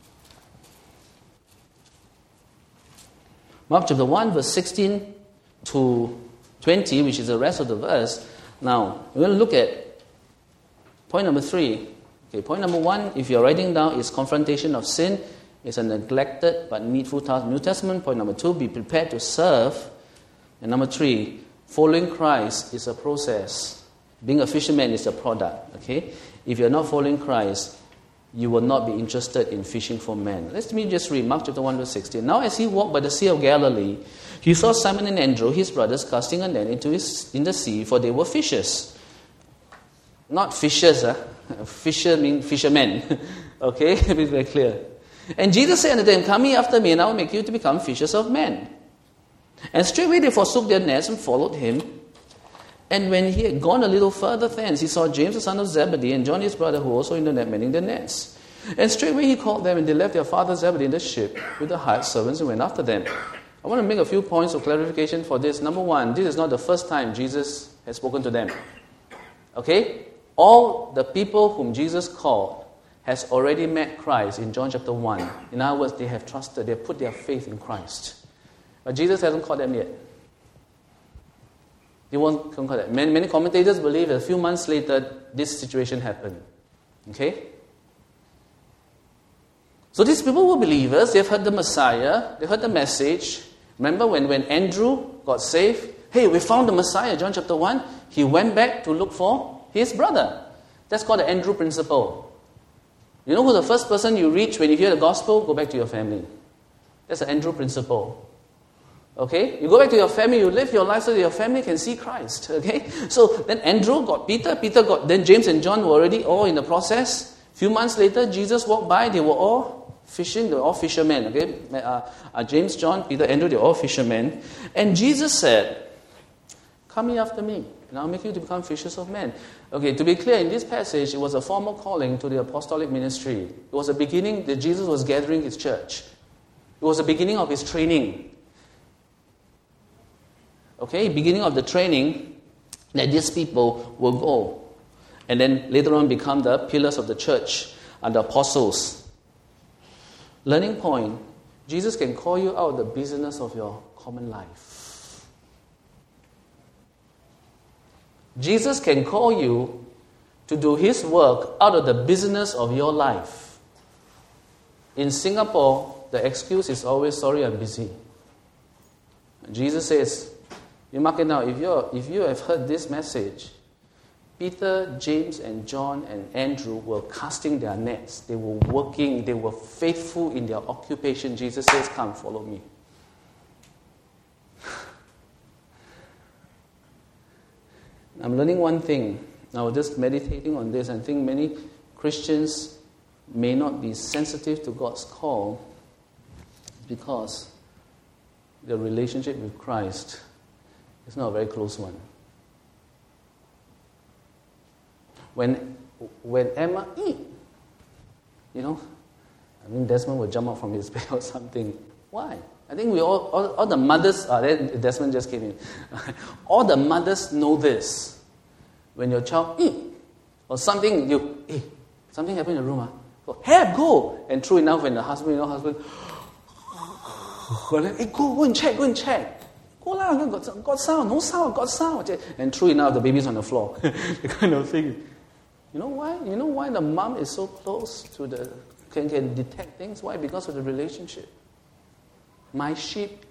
Mark chapter 1, verse 16 to 20, which is the rest of the verse. Now, we're going to look at point number 3. Okay, point number 1, if you're writing down, is confrontation of sin. It's a neglected but needful task. New Testament. Point number 2, be prepared to serve. And number 3, following Christ is a process. Being a fisherman is a product. Okay? If you're not following Christ, you will not be interested in fishing for men. Let me just read Mark chapter 1, verse 16. Now as he walked by the Sea of Galilee, he saw Simon and Andrew, his brothers, casting a net in the sea, for they were fishers. Not fishers, Fisher means fishermen. Okay? Be very clear. And Jesus said unto them, come ye after me, and I will make you to become fishers of men. And straightway they forsook their nets and followed him. And when he had gone a little further thence, he saw James the son of Zebedee and John his brother, who also in the net mending their nets. And straightway he called them, and they left their father Zebedee in the ship with the hired servants and went after them. I want to make a few points of clarification for this. Number 1, this is not the first time Jesus has spoken to them. Okay? All the people whom Jesus called has already met Christ in John chapter 1. In other words, they have trusted, they have put their faith in Christ. But Jesus hasn't called them yet. He won't call them. Many commentators believe that a few months later, this situation happened. Okay? So these people were believers. They've heard the Messiah. They heard the message. Remember when Andrew got saved? Hey, we found the Messiah, John chapter 1. He went back to look for his brother. That's called the Andrew principle. You know who the first person you reach when you hear the gospel? Go back to your family. That's the Andrew principle. Okay? You go back to your family, you live your life so that your family can see Christ. Okay? So then Andrew got Peter, then James and John were already all in the process. A few months later, Jesus walked by, they were all fishing, they were all fishermen. Okay? James, John, Peter, Andrew, they were all fishermen. And Jesus said, come ye after me, and I'll make you to become fishers of men. Okay, to be clear, in this passage, it was a formal calling to the apostolic ministry. It was a beginning that Jesus was gathering his church. It was the beginning of his training. Okay, beginning of the training that these people will go. And then later on become the pillars of the church and the apostles. Learning point, Jesus can call you out of the business of your common life. Jesus can call you to do his work out of the business of your life. In Singapore, the excuse is always, sorry, I'm busy. Jesus says, you mark it now, if you have heard this message, Peter, James, and John, and Andrew were casting their nets. They were working, they were faithful in their occupation. Jesus says, come, follow me. I'm learning one thing. I was just meditating on this. I think many Christians may not be sensitive to God's call because their relationship with Christ is not a very close one. When Emma, Desmond would jump out from his bed or something. Why? I think we all the mothers, Desmond just came in. All the mothers know this. When your child, or something, something happened in the room. Go, go! And true enough, when the husband, go and check. Go lah, got sound, no sound, got sound. And true enough, the baby's on the floor. The kind of thing. You know why? You know why the mom is so close to can detect things? Why? Because of the relationship. My sheep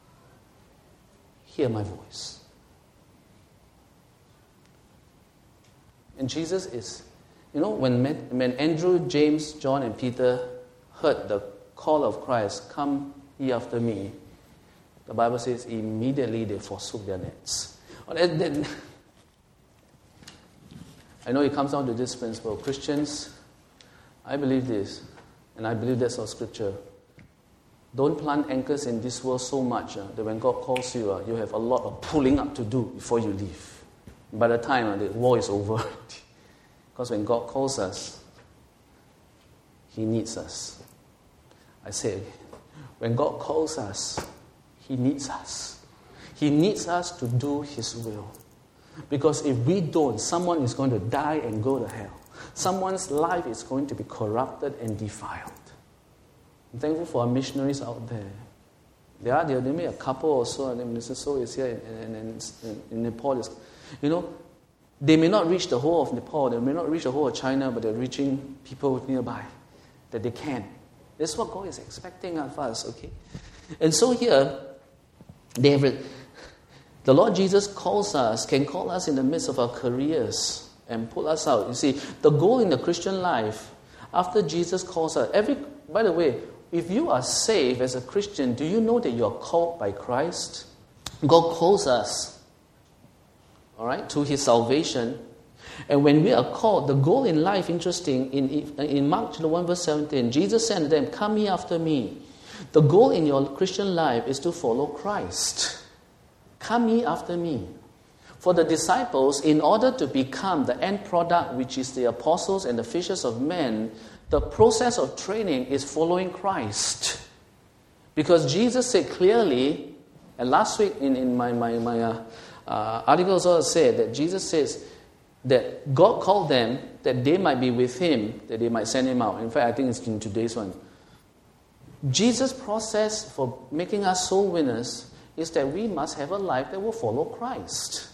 hear my voice. And Jesus is You know, when Andrew, James, John, and Peter heard the call of Christ, "Come ye after me," the Bible says immediately they forsook their nets. I know it comes down to this principle. Christians, I believe this, and I believe that's our scripture. Don't plant anchors in this world so much that when God calls you, you have a lot of pulling up to do before you leave. By the time the war is over. Because when God calls us, He needs us. I say again, when God calls us, He needs us. He needs us to do His will. Because if we don't, someone is going to die and go to hell. Someone's life is going to be corrupted and defiled. I'm thankful for our missionaries out there. There may be a couple or so, and Mr. So is here in Nepal. You know, they may not reach the whole of Nepal, they may not reach the whole of China, but they're reaching people nearby that they can. That's what God is expecting of us, okay? And so here, the Lord Jesus can call us in the midst of our careers and pull us out. You see, the goal in the Christian life, after Jesus calls us, by the way, if you are saved as a Christian, do you know that you are called by Christ? God calls us, all right, to His salvation. And when we are called, the goal in life, interesting, in Mark 1 verse 17, Jesus said to them, "Come ye after me." The goal in your Christian life is to follow Christ. Come ye after me. For the disciples, in order to become the end product, which is the apostles and the fishers of men, the process of training is following Christ. Because Jesus said clearly, and last week in my articles also said that Jesus says that God called them that they might be with Him, that they might send Him out. In fact, I think it's in today's one. Jesus' process for making us soul winners is that we must have a life that will follow Christ.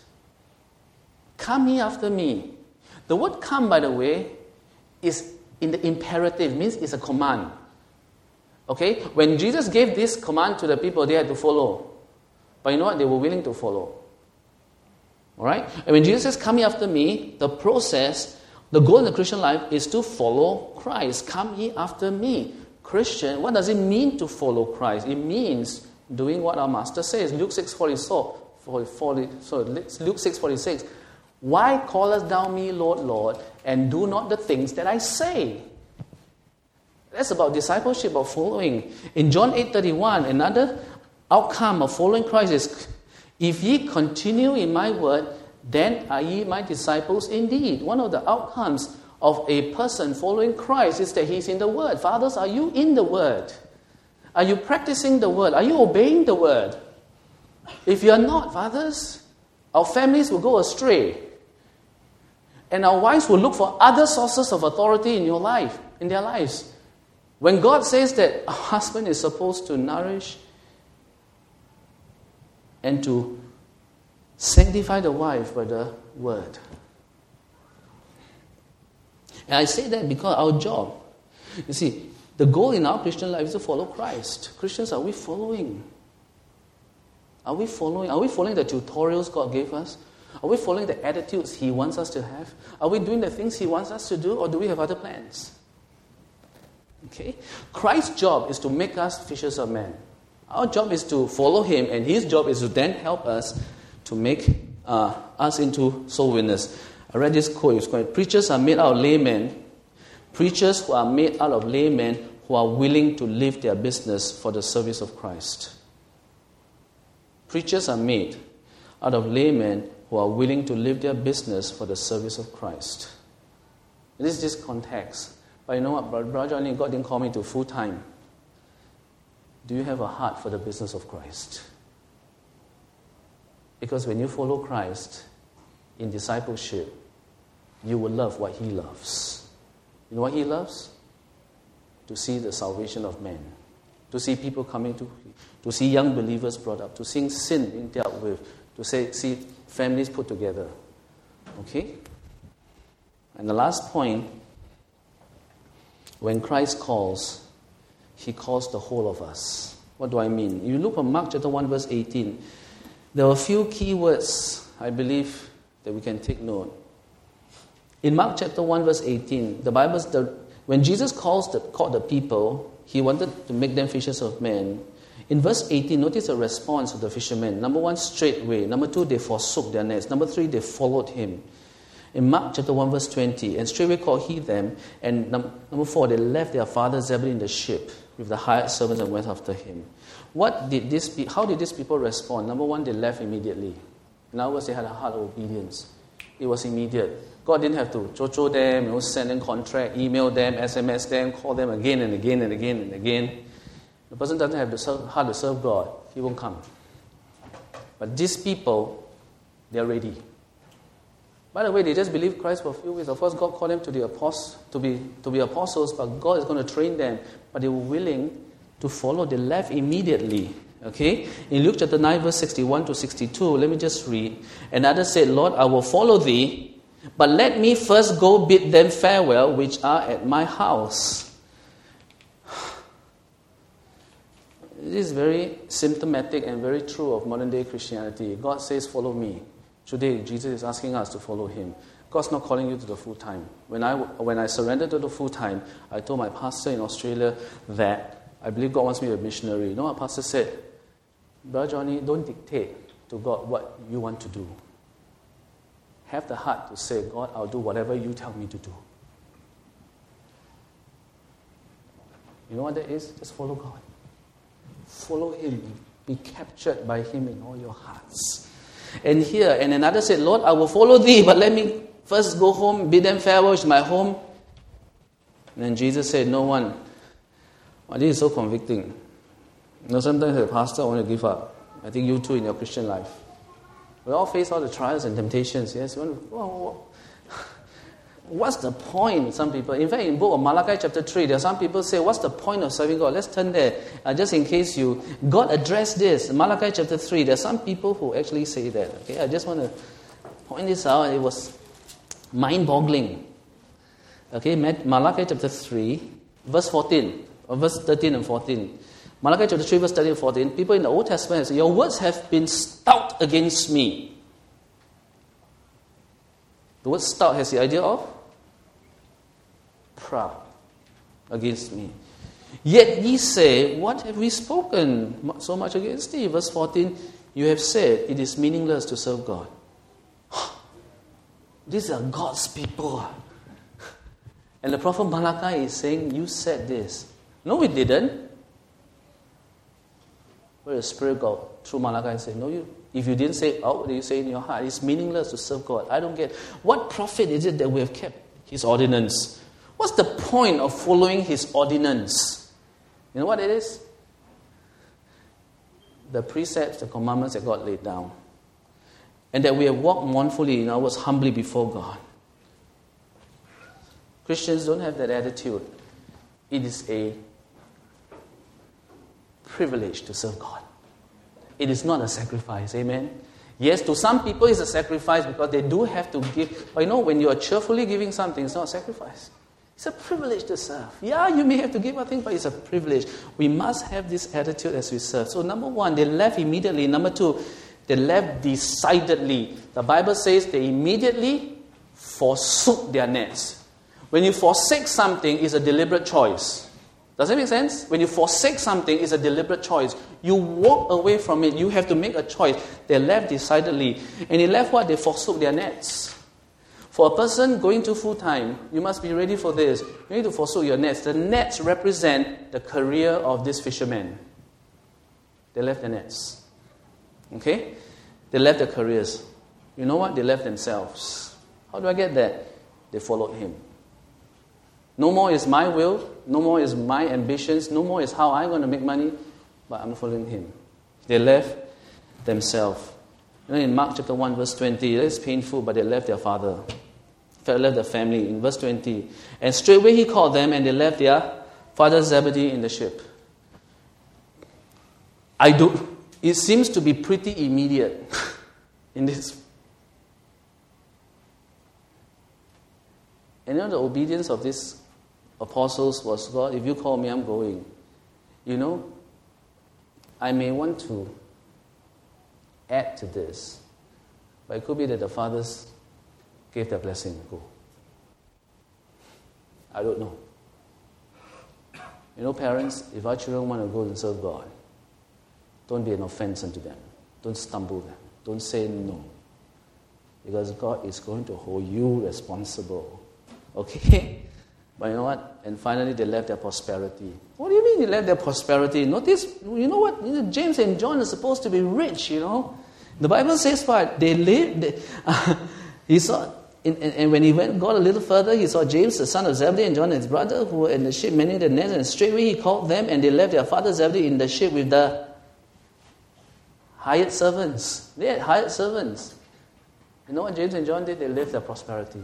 Come ye after me. The word come, by the way, is in the imperative, means it's a command. Okay? When Jesus gave this command to the people, they had to follow. But you know what? They were willing to follow. Alright? And when Jesus says, "Come ye after me," the process, the goal in the Christian life is to follow Christ. Come ye after me. Christian, what does it mean to follow Christ? It means doing what our Master says. Luke 6:46. "Why callest thou me Lord, Lord, and do not the things that I say?" That's about discipleship, of following. In John 8:31, another outcome of following Christ is, "If ye continue in my word, then are ye my disciples indeed." One of the outcomes of a person following Christ is that he's in the Word. Fathers, are you in the Word? Are you practicing the Word? Are you obeying the Word? If you are not, fathers, our families will go astray. And our wives will look for other sources of authority in your life, in their lives. When God says that a husband is supposed to nourish and to sanctify the wife by the Word. And I say that because our job, you see, the goal in our Christian life is to follow Christ. Christians, are we following? Are we following? Are we following the tutorials God gave us? Are we following the attitudes He wants us to have? Are we doing the things He wants us to do, or do we have other plans? Okay? Christ's job is to make us fishers of men. Our job is to follow Him, and His job is to then help us to make us into soul winners. I read this quote. It's called, "Preachers are made out of laymen. Preachers who are made out of laymen who are willing to leave their business for the service of Christ." Preachers are made out of laymen who are willing to leave their business for the service of Christ. This is this context. But you know what, Brother Johnny, God didn't call me to full-time. Do you have a heart for the business of Christ? Because when you follow Christ in discipleship, you will love what He loves. You know what He loves? To see the salvation of men. To see people coming to see young believers brought up, to see sin being dealt with, to see families put together. Okay? And the last point, when Christ calls, He calls the whole of us. What do I mean? You look at Mark chapter 1 verse 18. There are a few key words, I believe, that we can take note. In Mark chapter 1 verse 18, the Bible says when Jesus called the people, he wanted to make them fishers of men. In verse 18, notice the response of the fishermen. Number 1, straightway. Number 2, they forsook their nets. Number 3, they followed him. In Mark chapter 1 verse 20, and straightway called he them. And number 4, they left their father Zebedee in the ship with the hired servants and went after him. How did these people respond? Number 1, they left immediately. In other words, they had a heart of obedience. It was immediate. God didn't have to cho them, send them contract, email them, SMS them, call them again and again and again and again. The person doesn't have the heart to serve God, he won't come. But these people, they are ready. By the way, they just believed Christ for a few weeks. Of course, God called them to be apostles, but God is going to train them. But they were willing to follow. They left immediately. Okay? In Luke chapter 9, verse 61 to 62, let me just read. Another said, Lord, I will follow thee, but let me first go bid them farewell, which are at my house. This is very symptomatic and very true of modern day Christianity. God says, follow me. Today, Jesus is asking us to follow him. God's not calling you to the full time. When I surrendered to the full time, I told my pastor in Australia that I believe God wants me to be a missionary. You know what pastor said? Brother Johnny, don't dictate to God what you want to do. Have the heart to say, God, I'll do whatever you tell me to do. You know what that is? Just follow God. Follow him. Be captured by him in all your hearts. And another said, Lord, I will follow thee, but let me first go home, bid them farewell to my home. And then Jesus said, no one. Well, this is so convicting. Sometimes as a pastor, I want to give up. I think you too in your Christian life. We all face all the trials and temptations. Yes, what's the point? Some people, in fact, in the book of Malachi chapter 3, there are some people say, what's the point of serving God? Let's turn there. Just in case God addressed this. Malachi chapter 3, there are some people who actually say that. Okay, I just want to point this out. It was mind-boggling. Okay, Malachi chapter 3, verse 14, or verse 13 and 14. Malachi chapter 3, verse 13 and 14. People in the Old Testament say, your words have been stout against me. The word stout has the idea of proud against me. Yet ye say, what have we spoken so much against thee? Verse 14, you have said it is meaningless to serve God. These are God's people. And the prophet Malachi is saying, you said this. No, we didn't. Where the Spirit God through Malachi said, no, if you didn't say it out, what do you say in your heart? It's meaningless to serve God. I don't get. What profit is it that we have kept his ordinance? What's the point of following his ordinance? You know what it is? The precepts, the commandments that God laid down. And that we have walked mournfully, in other words, humbly before God. Christians don't have that attitude. It is a privilege to serve God. It is not a sacrifice, amen? Yes, to some people it's a sacrifice because they do have to give. But when you are cheerfully giving something, it's not a sacrifice. It's a privilege to serve. Yeah, you may have to give a thing, but it's a privilege. We must have this attitude as we serve. So number 1, they left immediately. Number 2, they left decidedly. The Bible says they immediately forsook their nets. When you forsake something, it's a deliberate choice. Does that make sense? When you forsake something, it's a deliberate choice. You walk away from it. You have to make a choice. They left decidedly. And they left what? They forsook their nets. For a person going to full-time, you must be ready for this. You need to forsook your nets. The nets represent the career of these fishermen. They left the nets. Okay? They left their careers. You know what? They left themselves. How do I get that? They followed him. No more is my will. No more is my ambitions. No more is how I'm going to make money. But I'm following him. They left themselves. In Mark chapter 1, verse 20, it's painful, but they left their father. They left their family. In verse 20, and straightway he called them, and they left their father Zebedee in the ship. It seems to be pretty immediate in this. And the obedience of these apostles was, God, if you call me, I'm going. I may want to add to this, but it could be that the fathers gave their blessing to go. I don't know. You know, parents, if our children want to go and serve God, don't be an offense unto them. Don't stumble them. Don't say no. Because God is going to hold you responsible. Okay? But you know what? And finally, they left their prosperity. What do you mean they left their prosperity? Notice, you know what? James and John are supposed to be rich, you know. The Bible says what? They lived. He saw, and when he got a little further, he saw James, the son of Zebedee, and John, his brother, who were in the ship mending the nets, and straightway he called them, and they left their father Zebedee in the ship with the hired servants. They had hired servants. You know what James and John did? They lived their prosperity.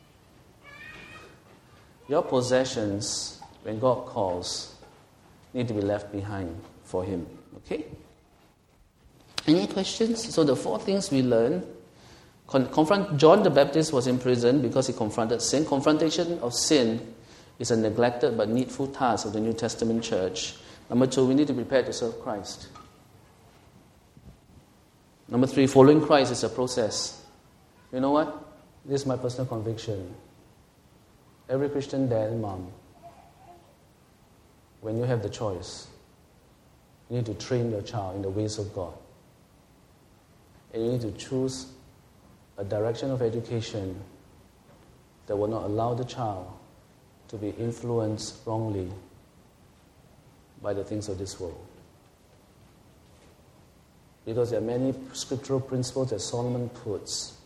Your possessions, when God calls, need to be left behind for Him. Okay? Any questions? So the 4 things we learn. John the Baptist was in prison because he confronted sin. Confrontation of sin is a neglected but needful task of the New Testament church. Number 2, we need to prepare to serve Christ. Number 3, following Christ is a process. You know what? This is my personal conviction. Every Christian dad and mom, when you have the choice, you need to train your child in the ways of God. And you need to choose a direction of education that will not allow the child to be influenced wrongly by the things of this world. Because there are many scriptural principles that Solomon puts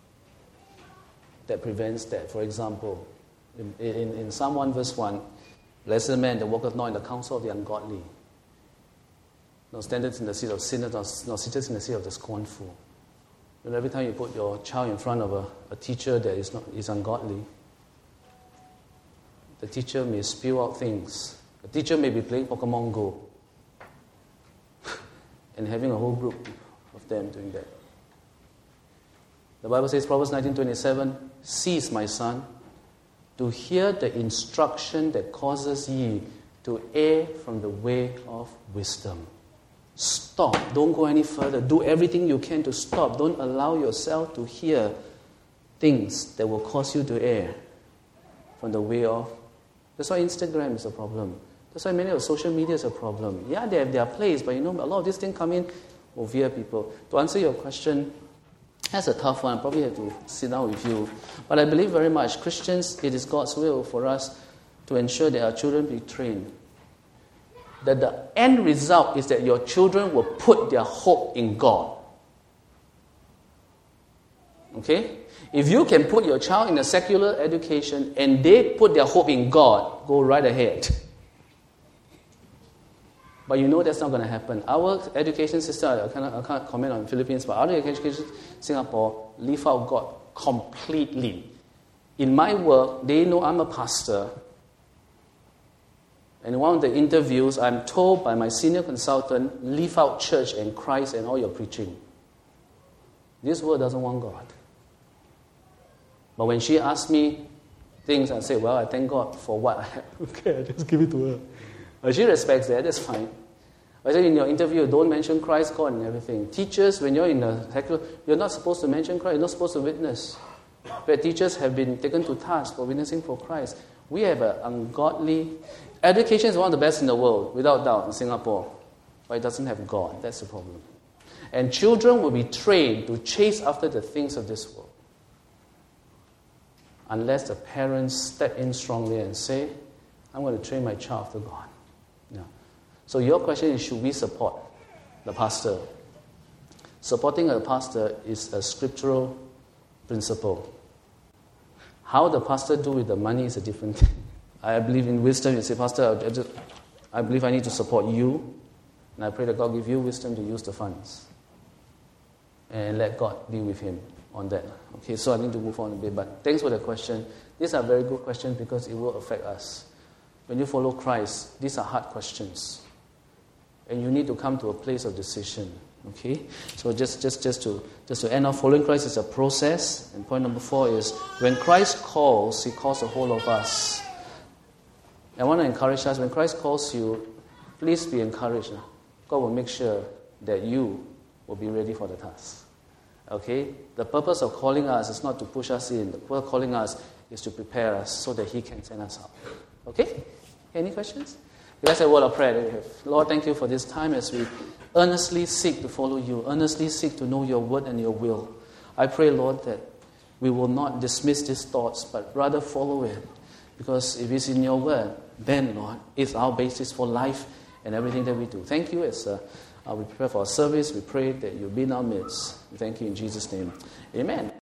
that prevents that. For example, in Psalm 1 verse 1, blessed the man that walketh not in the counsel of the ungodly, nor standeth in the seat of sinners, nor sitteth in the seat of the scornful. And every time you put your child in front of a teacher that is ungodly, the teacher may spew out things. The teacher may be playing Pokemon Go and having a whole group of them doing that. The Bible says, Proverbs 19:27, cease, my son, to hear the instruction that causes ye to err from the way of wisdom. Stop. Don't go any further. Do everything you can to stop. Don't allow yourself to hear things that will cause you to err from the way of... That's why Instagram is a problem. That's why many of social media is a problem. Yeah, they have their place, but you know, a lot of these things come in will veer people. To answer your question, that's a tough one. I probably have to sit down with you. But I believe very much, Christians, it is God's will for us to ensure that our children be trained. That the end result is that your children will put their hope in God. Okay? If you can put your child in a secular education and they put their hope in God, go right ahead. But you know that's not going to happen. Our education system, I can't comment on Philippines, but our education Singapore leave out God completely. In my work, they know I'm a pastor. And in one of the interviews, I'm told by my senior consultant, leave out church and Christ and all your preaching. This world doesn't want God. But when she asked me things, I say, well, I thank God for what I have. Okay, just give it to her. But she respects that, that's fine. I said in your interview, don't mention Christ, God, and everything. Teachers, when you're in a secular, you're not supposed to mention Christ, you're not supposed to witness. But teachers have been taken to task for witnessing for Christ. We have an ungodly... Education is one of the best in the world, without doubt, in Singapore. But it doesn't have God, that's the problem. And children will be trained to chase after the things of this world. Unless the parents step in strongly and say, I'm going to train my child after God. Yeah. So your question is, should we support the pastor? Supporting a pastor is a scriptural principle. How the pastor do with the money is a different thing. I believe in wisdom. You say, Pastor, I believe I need to support you. And I pray that God give you wisdom to use the funds. And let God deal with him on that. Okay, so I need to move on a bit. But thanks for the question. These are very good questions because it will affect us. When you follow Christ, these are hard questions. And you need to come to a place of decision. Okay? So just to end off, following Christ is a process. And point number 4 is, when Christ calls, he calls the whole of us. I want to encourage us, when Christ calls you, please be encouraged. God will make sure that you will be ready for the task. Okay? The purpose of calling us is not to push us in. The purpose of calling us is to prepare us so that He can send us out. Okay? Any questions? Let's say a word of prayer that we have. Lord, thank you for this time as we earnestly seek to follow you, earnestly seek to know your word and your will. I pray, Lord, that we will not dismiss these thoughts, but rather follow it. Because if it's in your word, then, Lord, it's our basis for life and everything that we do. Thank you as we prepare for our service. We pray that you'll be in our midst. We thank you in Jesus' name. Amen.